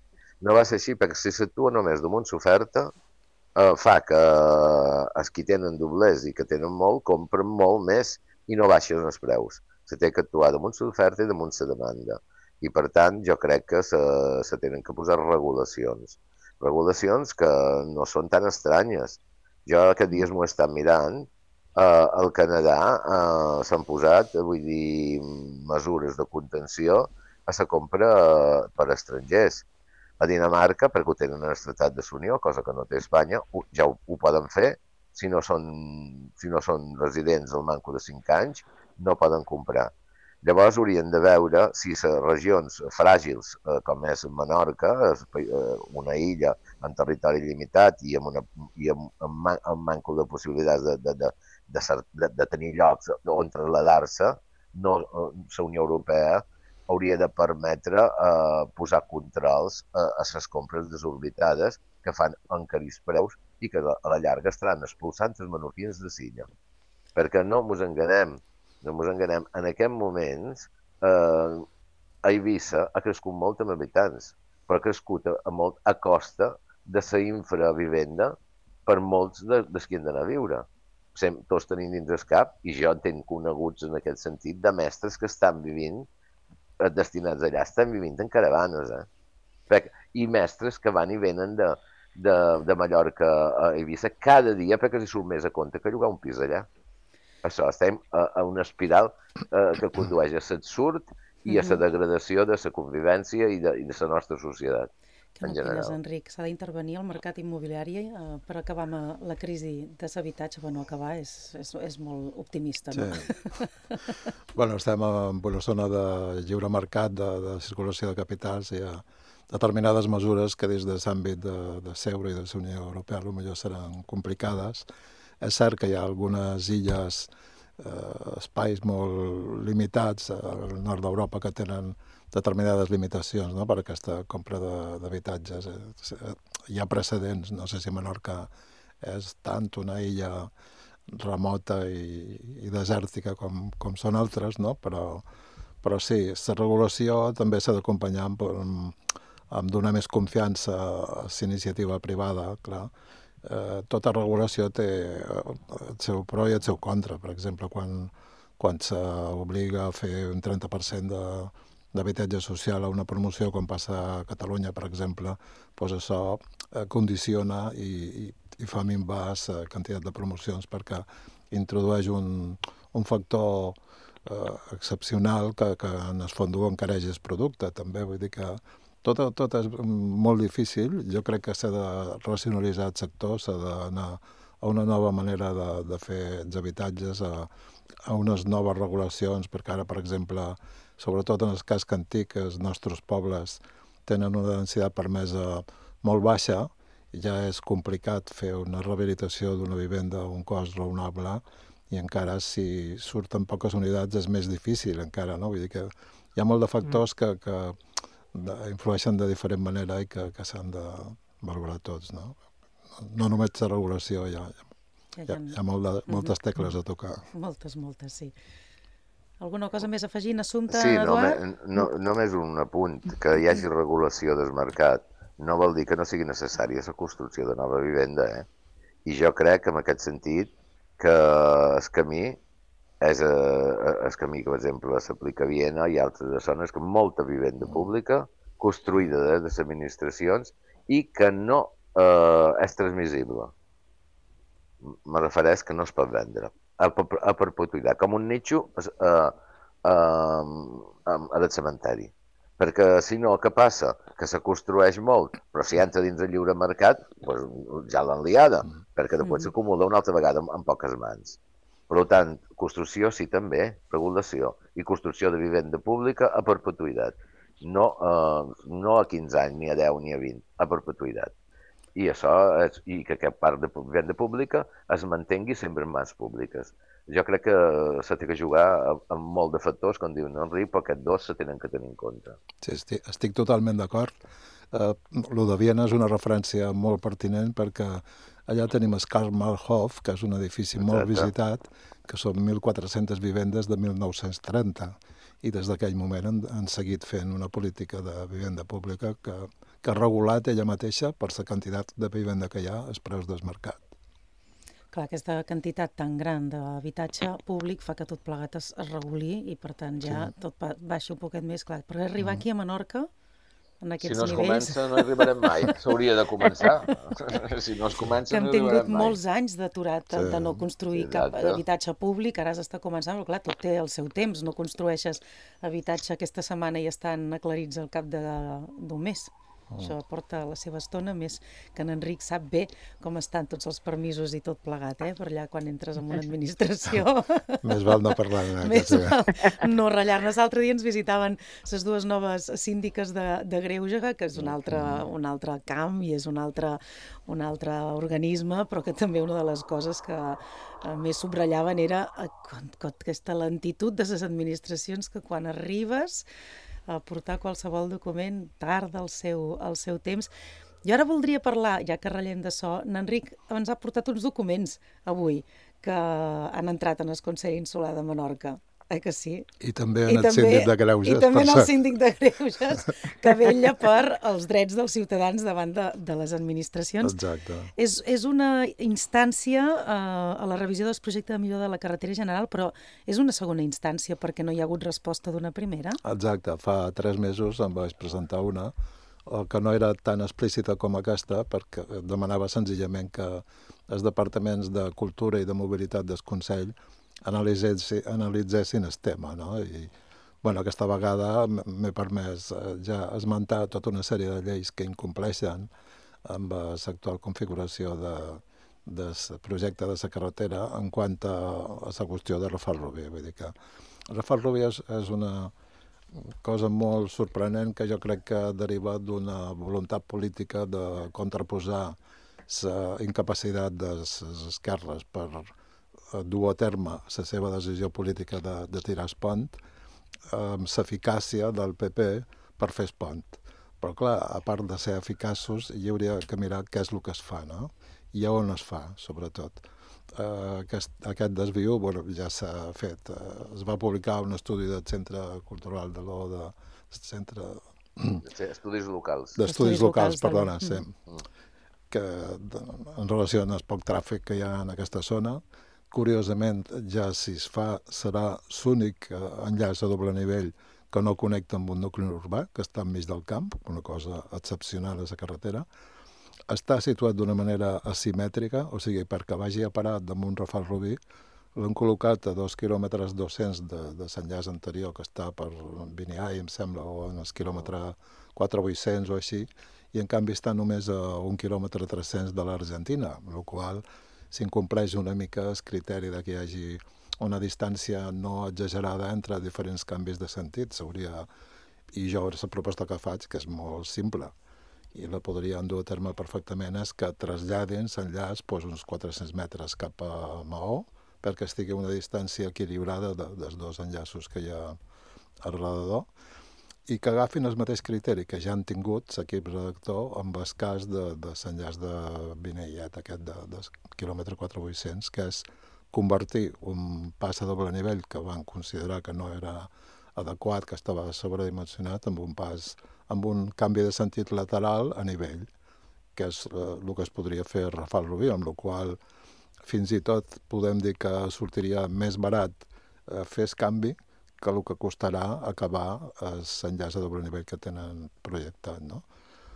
No va ser així, perquè si s'actua només damunt l'oferta, eh, fa que els qui tenen doblers i que tenen molt, compren molt més i no baixen els preus. Se té que actuar damunt l'oferta i damunt la demanda. I, per tant, jo crec que se, se tenen que posar regulacions. Regulacions que no són tan estranyes. Jo aquest dies m'ho he estat mirant. Eh, al Canadà eh, s'han posat, vull dir, mesures de contenció a la compra eh, per estrangers. A Dinamarca, perquè ho tenen en el Tractat de l'Unió, cosa que no té Espanya, ho, ja ho, ho poden fer. Si no són, si no són residents del manco de cinc anys, no poden comprar. Llavors haurien de veure si les regions fràgils, eh, com és Menorca, eh, una illa en territori limitat i amb, una, i amb, amb, man, amb manco de possibilitats de, de, de, de, de, de tenir llocs on trasladar-se, no, la Unió Europea hauria de permetre eh, posar controls eh, a les compres desorbitades que fan encarir els preus i que a la llarga estaran expulsant els menorquins de Silla. Perquè no ens enganem, no ens enganem, en aquests moments eh, a Eivissa ha crescut molt amb habitants, però ha crescut a, a, molt, a costa de la infravivenda per molts de, de qui han d'anar a viure. Sem, tots tenim dins el cap, i jo en tenc coneguts en aquest sentit, de mestres que estan vivint, destinats allà, estan vivint en caravanes, eh? I mestres que van i venen de, de, de Mallorca a Eivissa cada dia perquè els surt més a compte que llogar un pis allà. Això, estem a, a una espiral eh, que condueix a l'absurd i a la degradació de la convivència i de, i de la nostra societat. Que no opines, Enric? S'ha d'intervenir al mercat immobiliari eh, per acabar amb la crisi de l'habitatge? Bueno, acabar és, és, és molt optimista, no? Sí. Bueno, estem en una zona de lliure mercat, de, de circulació de capitals, i hi ha determinades mesures que des de l'àmbit de, de l'euro i de la Unió Europea potser seran complicades. És cert que hi ha algunes illes, eh, espais molt limitats al nord d'Europa que tenen determinades limitacions, no?, per aquesta compra d'habitatges. Hi ha precedents, no sé si Menorca és tant una illa remota i, i desèrtica com, com són altres, no? Però, però sí, la regulació també s'ha d'acompanyar amb, amb, amb donar més confiança a la iniciativa privada, clar. Eh, tota regulació té el seu pro i el seu contra. Per exemple, quan, quan s'obliga a fer un trenta per cent de d'habitatge social a una promoció, com passa a Catalunya, per exemple, doncs això eh, condiciona i, i, i fa minvar la quantitat de promocions perquè introdueix un, un factor eh, excepcional que, que en el fons encareix el producte. També vull dir que tot, tot és molt difícil. Jo crec que s'ha de racionalitzar el sector, s'ha d'anar a una nova manera de, de fer els habitatges, a, a unes noves regulacions, perquè ara, per exemple, sobretot en el cas que antic, els nostres pobles tenen una densitat permesa molt baixa, i ja és complicat fer una rehabilitació d'una vivenda a un cost raonable, i encara si surten poques unitats és més difícil encara, no? Vull dir que hi ha molt de factors que, que influeixen de diferent manera i que, que s'han de valorar tots, no? No només la regulació, hi ha, hi ha, hi ha molt de, moltes tecles a tocar. Moltes, moltes, sí. Alguna cosa més a afegir, Assumpta, sí, Eduard? Sí, no, no, només un apunt, que hi hagi regulació del mercat no vol dir que no sigui necessària la construcció de nova vivenda, eh? I jo crec que en aquest sentit que el camí és el camí que, per exemple, s'aplica a Viena i altres zones, que molta vivenda pública construïda de les administracions i que no eh, és transmissible. Me refereix que no es pot vendre a, a perpetuïtat, com un nitxo a, a, a, a del cementeri. Perquè, si no, què passa? Que se construeix molt, però si entra dins el lliure mercat, doncs ja l'han liada, perquè després s'acumula una altra vegada en poques mans. Per tant, construcció sí també, regulació, i construcció de vivenda pública a perpetuïtat. No, eh, no a quinze anys, ni a deu, ni a vint, a perpetuïtat. I això, és, i que aquest parc de vivenda pública es mantengui sempre en mans públiques. Jo crec que s'ha de jugar amb molt de factors, com diu Enric, però aquests dos se tenen que tenir en compte. Sí, estic, estic totalment d'acord. Eh, lo de Viena és una referència molt pertinent perquè allà tenim el Karl Malhof, que és un edifici Exacte. molt visitat, que són mil quatre-centes vivendes de mil nou-cents trenta, i des d'aquell moment han, han seguit fent una política de vivenda pública que, que ha regulat ella mateixa per la quantitat de vivenda que hi ha als preus del mercat. Clar, aquesta quantitat tan gran d'habitatge públic fa que tot plegat es, es reguli i, per tant, ja sí. tot baixa un poquet més. Clar, per arribar mm. aquí a Menorca, en aquests nivells... Si no es nivells... comença, no arribarem mai. S'hauria de començar. Si no es comença, no arribarem mai. Que hem tingut molts anys d'aturat sí. de no construir Exacte. cap habitatge públic, ara s'està començant, però clar, tot té el seu temps. No construeixes habitatge aquesta setmana i estan aclarits al cap d'un mes. Oh. Això porta la seva estona, més que en Enric sap bé com estan tots els permisos i tot plegat, eh? Per allà quan entres en una administració. Més val no parlar de Més val no ratllar-ne. L'altre dia ens visitaven les dues noves síndiques de, de Greuge, que és un altre, un altre camp i és un altre, un altre organisme, però que també una de les coses que més subrallaven era aquesta lentitud de les administracions, que quan arribes a portar qualsevol document tarda el seu, el seu temps. Jo ara voldria parlar, ja que ratllem de so, n'Enric ens ha portat uns documents avui que han entrat en el Consell Insular de Menorca. Eh que sí? I també en I el també, síndic de Greuges. I també en el síndic de Greuges, que vetlla per els drets dels ciutadans davant de, de les administracions. Exacte. És, és una instància eh, a la revisió dels projectes de millora de la carretera general, però és una segona instància perquè no hi ha hagut resposta d'una primera? Exacte. Fa tres mesos em vaig presentar una, que no era tan explícita com aquesta, perquè demanava senzillament que els departaments de Cultura i de Mobilitat del Consell analitzessin, analitzessin el tema, no? I, bueno, aquesta vegada m'he permès ja esmentar tota una sèrie de lleis que incompleixen amb l'actual configuració de, del projecte de la carretera en quant a, a la qüestió de Rafal Rubí. Vull dir que Rafal Rubí és, és una cosa molt sorprenent que jo crec que deriva d'una voluntat política de contraposar la incapacitat de les esquerres per dur a terme la seva decisió política de, de tirar el pont amb l'eficàcia del P P per fer el pont. Però clar, a part de ser eficaços, hi hauria que mirar què és el que es fa, no? I on es fa, sobretot. Uh, aquest, aquest desviu, bueno, ja s'ha fet. Uh, es va publicar un estudi del Centre Cultural de l'O, de Centre... Estudis locals. D'estudis locals, locals, perdona, sí. Mm. Que en relació amb el poc tràfic que hi ha en aquesta zona, curiosament, ja si es fa, serà l'únic enllaç a doble nivell que no connecta amb un nucli urbà, que està enmig del camp, una cosa excepcional a la carretera. Està situat d'una manera asimètrica, o sigui, perquè vagi a parar damunt Rafal Rubí, l'han col·locat a dos quilòmetres dos-cents de, de l'enllaç anterior, que està per Viniai, em sembla, o en el quilòmetre quatre mil vuit-cents o així, i en canvi està només a un quilòmetre tres-cents de l'Argentina, el qual, s'incompleix una mica el criteri de que hi hagi una distància no exagerada entre diferents canvis de sentit. S'hauria... I jo la proposta que faig, que és molt simple, i la podria endur a terme perfectament, és que traslladin l'enllaç doncs, uns quatre-cents metres cap a Maó, perquè estigui una distància equilibrada de, dels dos enllaços que hi ha al redador, i que agafin el mateix criteri que ja han tingut l'equip redactor amb el cas de, de l'enllaç de Vinellet, aquest de, de quilòmetre quatre mil vuit-cents, que és convertir un pas a doble nivell que van considerar que no era adequat, que estava sobredimensionat, amb un pas, amb un canvi de sentit lateral a nivell, que és eh, el que es podria fer a Rafal Rubí, amb la qual fins i tot podem dir que sortiria més barat eh, fer el canvi que el que costarà acabar l'enllaç a doble nivell que tenen projectat, no?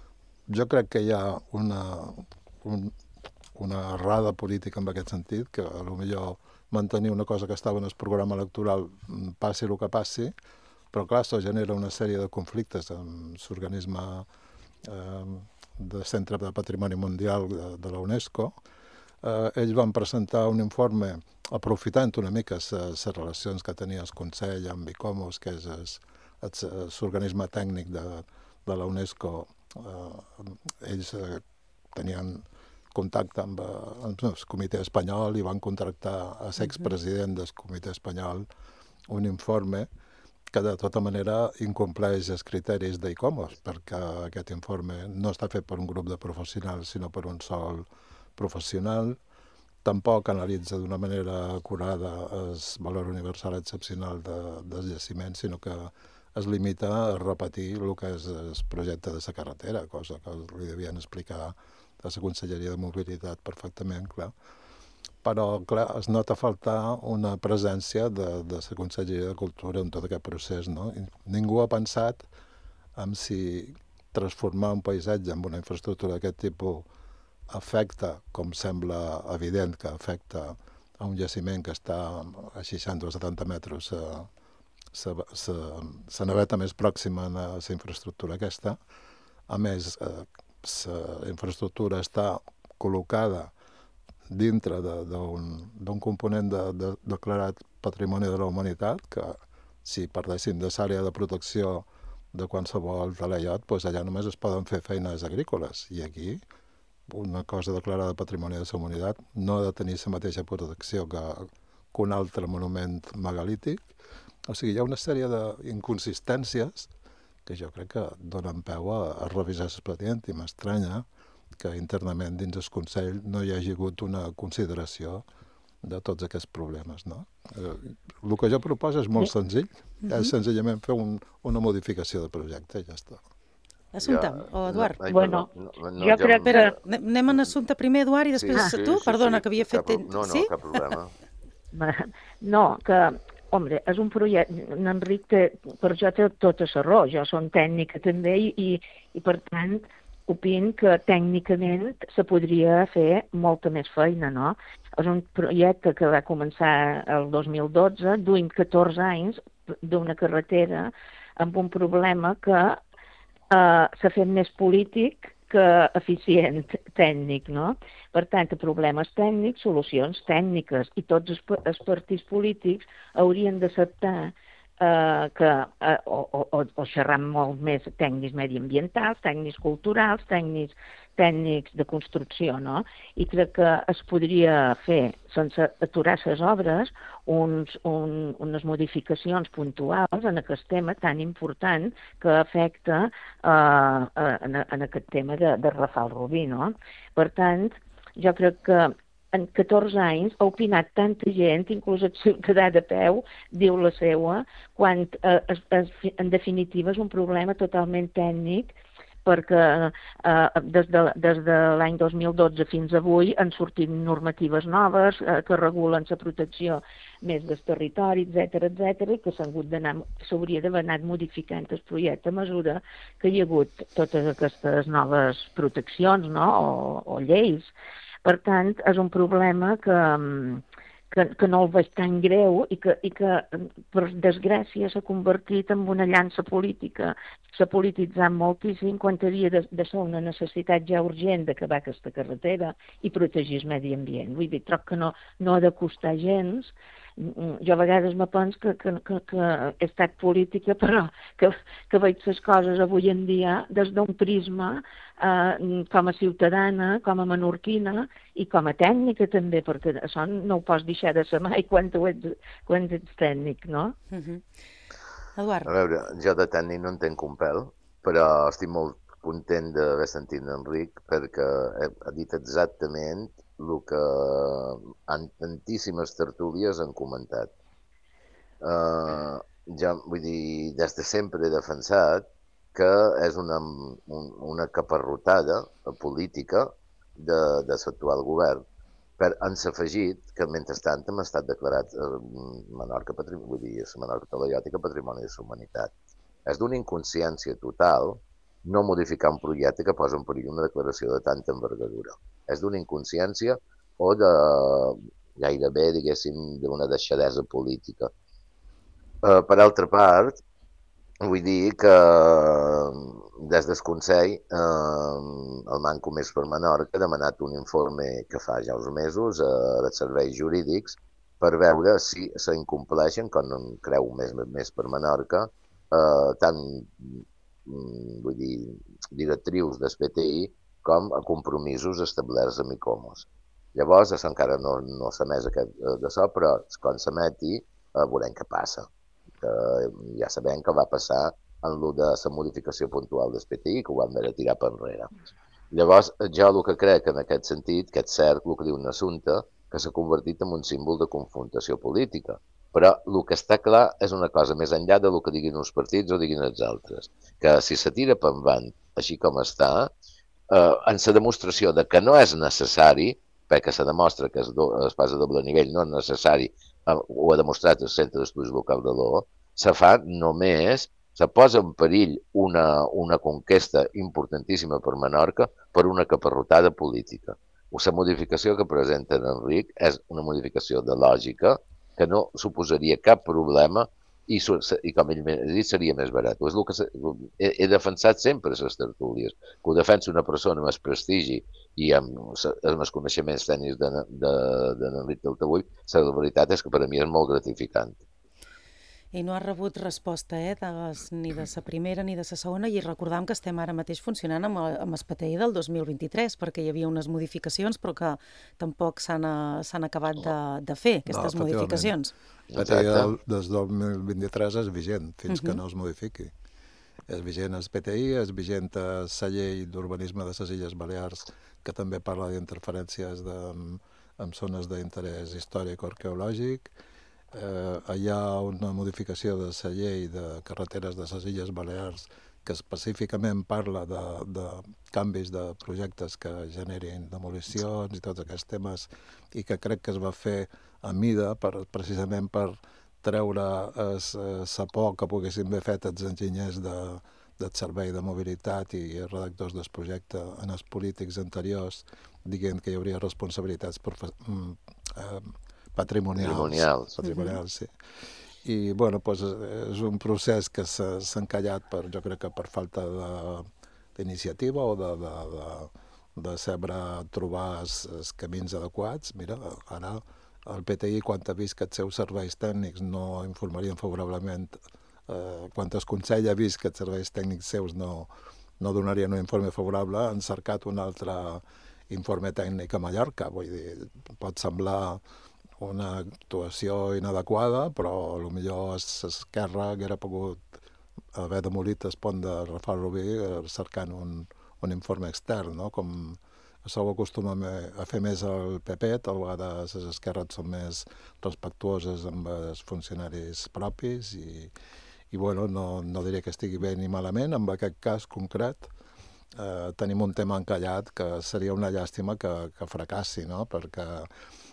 Jo crec que hi ha una, un, una errada política en aquest sentit, que potser mantenir una cosa que estava en el programa electoral passi el que passi, però clar, això genera una sèrie de conflictes amb l'organisme eh, de Centre de Patrimoni Mundial de, de la UNESCO. Eh, ells van presentar un informe aprofitant una mica les relacions que tenia el Consell amb ICOMOS, que és l'organisme tècnic de, de la UNESCO. Eh, ells eh, tenien contacte amb, amb el comitè espanyol i van contractar a l'expresident del comitè espanyol un informe que de tota manera incompleix els criteris d'ICOMOS, perquè aquest informe no està fet per un grup de professionals, sinó per un sol professional. Tampoc analitza d'una manera acurada el valor universal excepcional de, dels jaciments, sinó que es limita a repetir el que és el projecte de la carretera, cosa que li devien explicar de la Conselleria de Mobilitat perfectament, clar. Però, clar, es nota faltar una presència de, de la Conselleria de Cultura en tot aquest procés, no? I ningú ha pensat en si transformar un paisatge amb una infraestructura d'aquest tipus afecta, com sembla evident que afecta a un jaciment que està a seixanta o setanta metres, la naveta més pròxima a la infraestructura aquesta. A més, la infraestructura està col·locada dintre d'un component de, de, declarat Patrimoni de la Humanitat, que si perdéssim de l'àrea de protecció de qualsevol talaiot, doncs allà només es poden fer feines agrícoles. I aquí, una cosa declarada Patrimoni de la Humanitat no ha de tenir la mateixa protecció que, que un altre monument megalític. O sigui, hi ha una sèrie d'inconsistències que jo crec que donen peu a, a revisar l'expedient, i m'estranya que internament dins el Consell no hi hagi hagut una consideració de tots aquests problemes, no? Eh, el que jo proposo és molt senzill, uh-huh. és senzillament fer un, una modificació de projecte i ja està. Assumpte, o Eduard? No, bueno, no, no, no, jo ja... crec que... Anem en Assumpte primer, Eduard, i després sí, sí, tu? Sí, Perdona, sí, que havia fet... Cap, no, no, sí? cap problema. No, que... Hombre, és un projecte... Enric, té, per jo té tota la raó. Jo som tècnica també i, i per tant, opino que tècnicament se podria fer molta més feina, no? És un projecte que va començar el dos mil dotze, duint catorze anys d'una carretera amb un problema que eh, s'ha fet més polític que eficient tècnic, no? Per tant, problemes tècnics, solucions tècniques, i tots els, els partits polítics haurien d'acceptar eh, que, eh, o, o, o xerrar molt més tècnics mediambientals, tècnics culturals, tècnics, tècnics de construcció, no? I crec que es podria fer, sense aturar les obres, uns, un, unes modificacions puntuals en aquest tema tan important que afecta eh, en, en aquest tema de, de Rafal Rubí, no? Per tant, jo crec que en catorze anys ha opinat tanta gent, inclús el ciutadà de peu diu la seua, quan eh, es, es, en definitiva és un problema totalment tècnic, perquè eh, des de, des de l'any dos mil dotze fins avui han sortit normatives noves eh, que regulen la protecció més del territori, etcètera, etcètera, i que s'hauria d'haver anat modificant el projecte a mesura que hi ha hagut totes aquestes noves proteccions, no? o, o lleis. Per tant, és un problema que, que, que no el veig tan greu i que, i que per desgràcia s'ha convertit en una llança política. S'ha polititzat moltíssim quan havia de, de ser una necessitat ja urgent d'acabar aquesta carretera i protegir el medi ambient. Vull dir, troc que no, no ha de costar gens. Jo a vegades me penso que, que, que, que he estat política, però que, que veig les coses avui en dia des d'un prisma eh, com a ciutadana, com a menorquina i com a tècnica també, perquè això no ho pots deixar de ser mai quan, ets, quan ets tècnic, no? Uh-huh. Eduard. A veure, jo de tècnic no entenc un pèl, però estic molt content d'haver sentit l'Enric perquè ha dit exactament el que en tantíssimes tertúlies han comentat. Uh, ja, vull dir, des de sempre he defensat que és una, un, una caparrotada política de, de l'actual govern. Per ens afegit que, mentrestant, hem estat declarat eh, Menorca, vull dir, la Menorca Talaiòtica Patrimoni de la Humanitat. És d'una inconsciència total no modificar un projecte que posa en perill una declaració de tanta envergadura. És d'una inconsciència o de gairebé, diguéssim, d'una deixadesa política. Uh, per altra part, vull dir que des del Consell eh, el Manco Més per Menorca ha demanat un informe que fa ja uns mesos eh, dels serveis jurídics per veure si s'incompleixen, com creu més, més per Menorca, eh, tant vull dir, directrius del P T I com a compromisos establerts amb ICOMOS. Llavors, això encara no, no s'ha emès aquest d'això, però quan s'emeti eh, veurem què passa. Que ja sabem que va passar en el de la modificació puntual del P T I, que ho van haver de tirar per enrere. Llavors, jo el que crec en aquest sentit, que és cert el que diu un assumpte, que s'ha convertit en un símbol de confrontació política. Però el que està clar és una cosa més enllà del que diguin uns partits o diguin els altres, que si se tira per endavant així com està, eh, en la demostració de que no és necessari, perquè se demostra que el pas a doble nivell no és necessari, eh, ho ha demostrat el Centre d'Estudis Local de l'O, se fa només, se posa en perill una, una conquesta importantíssima per Menorca per una caparrotada política. La modificació que presenta Enric és una modificació de lògica que no suposaria cap problema i, i com ell m'ha dit, seria més barat. És el que he, he defensat sempre a les tertúlies, que ho defensa una persona amb el prestigi i amb, amb els coneixements tècnics de, de, de Enric Taltabull, la veritat és que per a mi és molt gratificant. I no ha rebut resposta eh, de, ni de la primera ni de la segona, i recordam que estem ara mateix funcionant amb, amb el P T I del dos mil vint-i-tres, perquè hi havia unes modificacions però que tampoc s'han acabat de, de fer, aquestes no, modificacions. El P T I del, del dos mil vint-i-tres és vigent fins uh-huh. que no es modifiqui. És vigent el P T I, és vigent la llei d'urbanisme de les Illes Balears, que també parla d'interferències de, amb zones d'interès històric o arqueològic. Eh, hi ha una modificació de la llei de carreteres de les Illes Balears que específicament parla de, de canvis de projectes que generin demolicions i tots aquests temes, i que crec que es va fer a mida per, precisament per treure la por que poguessin haver fet els enginyers de, del servei de mobilitat i els redactors del projecte en els polítics anteriors, dient que hi hauria responsabilitats per, eh, patrimonials. Patrimonials. Patrimonials, sí. I, bueno, doncs és un procés que s'ha encallat, per, jo crec que per falta d'iniciativa o de, de, de, de saber trobar els, els camins adequats. Mira, ara el P T I, quan ha vist que els seus serveis tècnics no informarien favorablement, eh, quan el Consell ha vist que els serveis tècnics seus no, no donarien un informe favorable, han cercat un altre informe tècnic a Mallorca. Vull dir, pot semblar una actuació inadequada, però potser l'esquerra hauria pogut haver demolit el pont de Rafal Rubí cercant un, un informe extern, no? Com això ho acostuma a fer més el P P, tal vegada les esquerres són més respectuoses amb els funcionaris propis i, i bueno, no, no diré que estigui bé ni malament. En aquest cas concret eh, tenim un tema encallat que seria una llàstima que, que fracassi, no? Perquè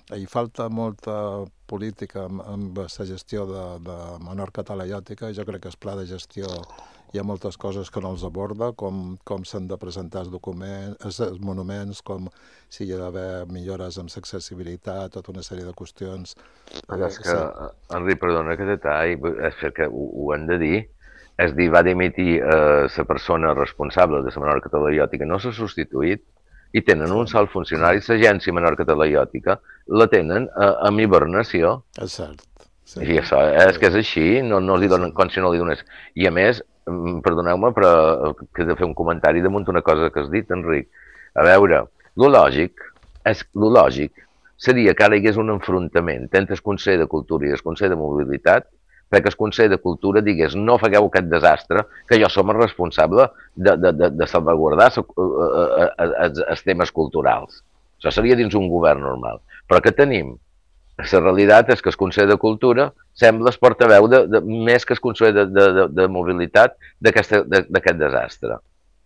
hi falta molta política amb, amb la gestió de, de Menorca Talaiòtica. Jo crec que el pla de gestió hi ha moltes coses que no els aborda, com, com s'han de presentar els documents, els, els monuments, com si hi ha d'haver millores amb l'accessibilitat, tota una sèrie de qüestions. Però és que, Enric, perdona aquest detall, és que ho, ho hem de dir, és dir, va dimitir la eh, persona responsable de la Menorca Talaiòtica, no s'ha substituït, i tenen un sol funcionari, l'agència Menorca Talaiòtica, la tenen eh, amb hibernació. És cert. Sí. I això és que és així, no, no els hi donen, com si no li donés. I a més, perdoneu-me, però que he de fer un comentari damunt una cosa que has dit, Enric. A veure, lo lògic, és, lo lògic seria que ara hi hagués un enfrontament entre el Consell de Cultura i el Consell de Mobilitat, perquè el Consell de Cultura digués no fagueu aquest desastre, que jo som el responsable de, de, de, de salvaguardar els temes culturals. Això seria dins un govern normal. Però que tenim? La realitat és que el Consell de Cultura sembla el portaveu de, de, més que el Consell de, de, de, de Mobilitat d'aquest desastre.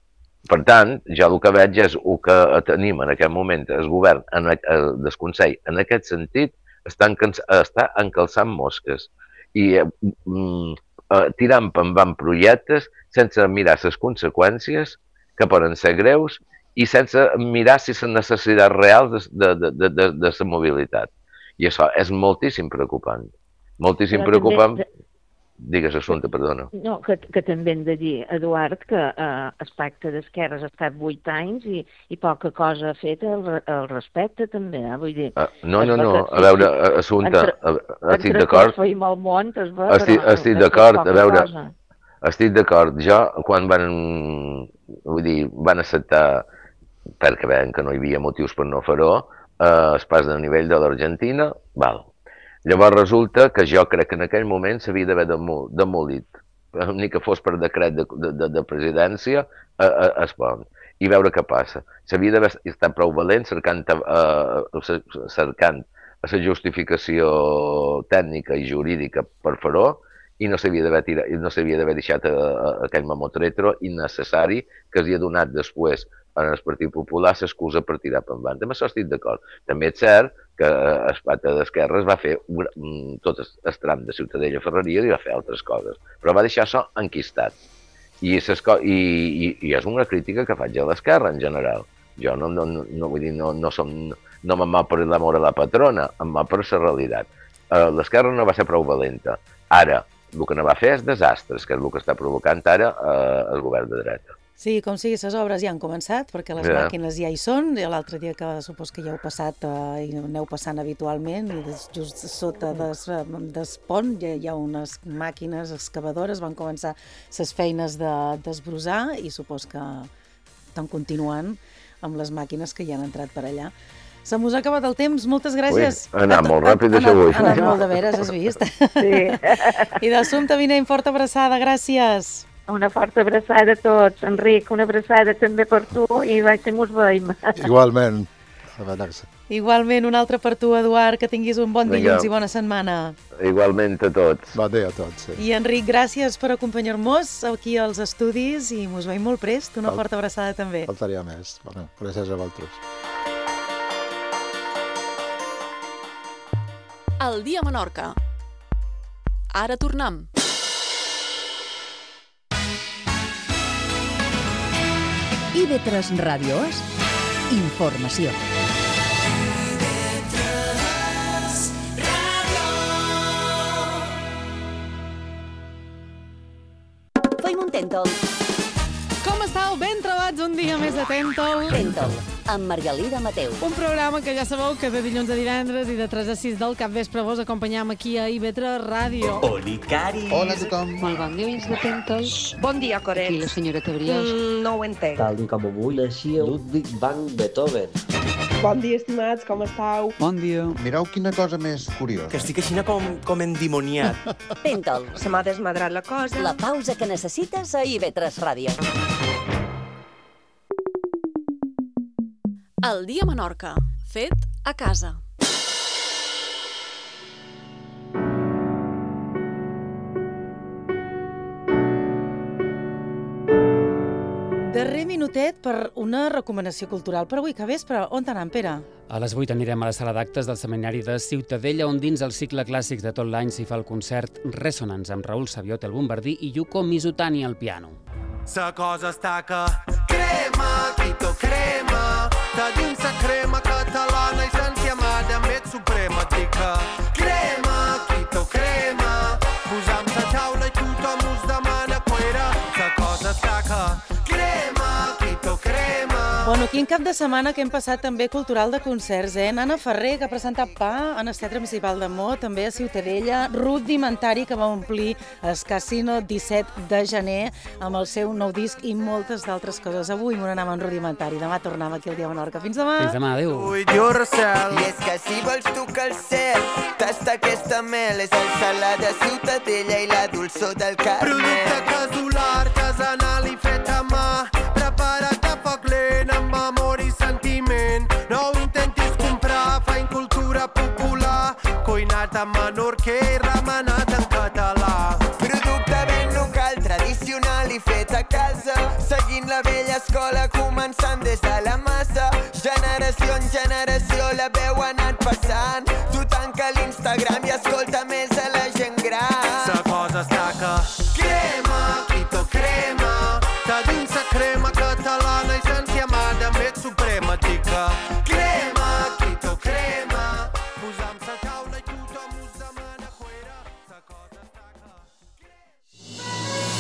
Per tant, jo el que veig és el que tenim en aquest moment, el govern en, del Consell, en aquest sentit, està, està encalçant mosques i mm, tirant pendant projectes sense mirar les conseqüències, que poden ser greus, i sense mirar si són necessitats reals de, de, de, de, de la mobilitat. I això és moltíssim preocupant. Moltíssim Però preocupant. També... Digues, Assumpta, perdona. No, que, que també hem de dir, Eduard, que eh, el pacte d'esquerres ha estat vuit anys i, i poca cosa ha fet al, al respecte, també. Eh? Vull dir... Uh, no, no, no, a veure, Assumpta, estic d'acord. Entre feim al món, es va, estic, però... Estic d'acord, a veure, cosa. estic d'acord. Jo, quan van, vull dir, van acceptar, perquè veien que no hi havia motius per no fer-ho, eh, es pas de nivell de l'Argentina, val. Llavors resulta que jo crec que en aquell moment s'havia d'haver demolit, ni que fos per decret de, de, de presidència, a, a, a Espon, i veure què passa. S'havia d'haver estat prou valent cercant, uh, cercant la justificació tècnica i jurídica per fer-ho, i no s'havia d'haver no s'havia d'haver deixat a, a, aquell mamotretro innecessari que s'hi ha donat després en el Partit Popular l'excusa per tirar per endavant. Amb això estic d'acord. També és cert que el pacte d'esquerres va fer un, tot el tram de Ciutadella a Ferreria i va fer altres coses, però va deixar això enquistat. I, i, i, i és una crítica que faig a l'esquerra en general. Jo no, no, no vull dir, no, no, som, no me'n va per l'amor a la patrona, em va per la realitat. Uh, l'esquerra no va ser prou valenta. Ara, el que no va fer és desastres, que és el que està provocant ara uh, el govern de dreta. Sí, com sigui, les obres ja han començat, perquè les yeah. màquines ja hi són, i l'altre dia que supos que ja heu passat eh, i aneu passant habitualment, i des, just sota des, des pont ja hi ha unes màquines excavadores, van començar les feines de desbrosar, i supos que estan continuant amb les màquines que ja han entrat per allà. Se mos ha acabat el temps, moltes gràcies. Ui, ha anat molt ràpid això avui. Ha anat molt de veres, has vist? Sí. I d'Assumpta Vinent, forta abraçada, gràcies. Una forta abraçada a tots. Enric, una abraçada també per tu i vaig ser mos veiem. Igualment. Igualment, un altre per tu, Eduard, que tinguis un bon dilluns i bona setmana. Igualment a tots. Bon dia a tots, sí. I Enric, gràcies per acompanyar-nos aquí als estudis i mos veiem molt prest. Una forta abraçada també. Faltaria més. Bueno, gràcies a vosaltres. El dia a Menorca. Ara tornem. I ve tres Ràdio És, informació. I ve tres Ràdio. Feim un tèntol. Com estàu? Ben trobats un dia més de Tèntol. Tèntol, amb Margalida Mateu. Un programa que ja sabeu que de dilluns a divendres i de tres a sis del capvespre vos acompanyam aquí a I V tres Ràdio. Oli, Cari. Hola a tothom. Molt bon dia, de Tèntol. Bon dia, Coret. Aquí la senyora Brioche. Mm, no ho entenc. Tal com avui naixia Ludwig van Beethoven. Bon dia, estimats, com estàu? Bon dia. Mireu quina cosa més curiosa. Que estic així com, com endimoniat. Tèntol. Se m'ha desmadrat la cosa. La pausa que necessites a I V tres Ràdio. El dia a Menorca, fet a casa. Darrer minut minutet per una recomanació cultural per avui que vespre. On t'anem, Pere? A les vuit anirem a la sala d'actes del Seminari de Ciutadella, on dins el cicle clàssics de tot l'any s'hi fa el concert Resonance amb Raül Saviot al bombardí i Yuko Mizutani al piano. La cosa sta que crema, Quito crema, da dins la crema catalana i s'han chiamada met suprema, dic que crema, Quito crema, posam la taula i tothom us demana cuera, la cosa sta que crema, Quito crema. Bueno, quin cap de setmana que hem passat també cultural de concerts, eh? Nana Ferrer, que ha presentat Pa en el Teatre Municipal de Mo, també a Ciutadella, Ruth Dimentari, que va omplir el Casino disset de gener amb el seu nou disc i moltes d'altres coses. Avui m'ho anàvem amb Ruth Dimentari, demà tornem aquí al Dia Menorca. Fins demà! Fins demà, adéu! I és que si vols tocar el cel, tasta aquesta mel, és el salat de Ciutadella i la dolçor del Carmel. Producte casolà, artesanal i fet a mà, preparat a foc lent amb amor i sentiment. No ho intentis comprar, fa cultura popular, cuinat en menorquer i remenat en català. Producte ben local, tradicional i fet a casa, seguint la vella escola, començant des de la massa. Generació en generació la veu ha anat passant, tu tanca l'Instagram i escolta més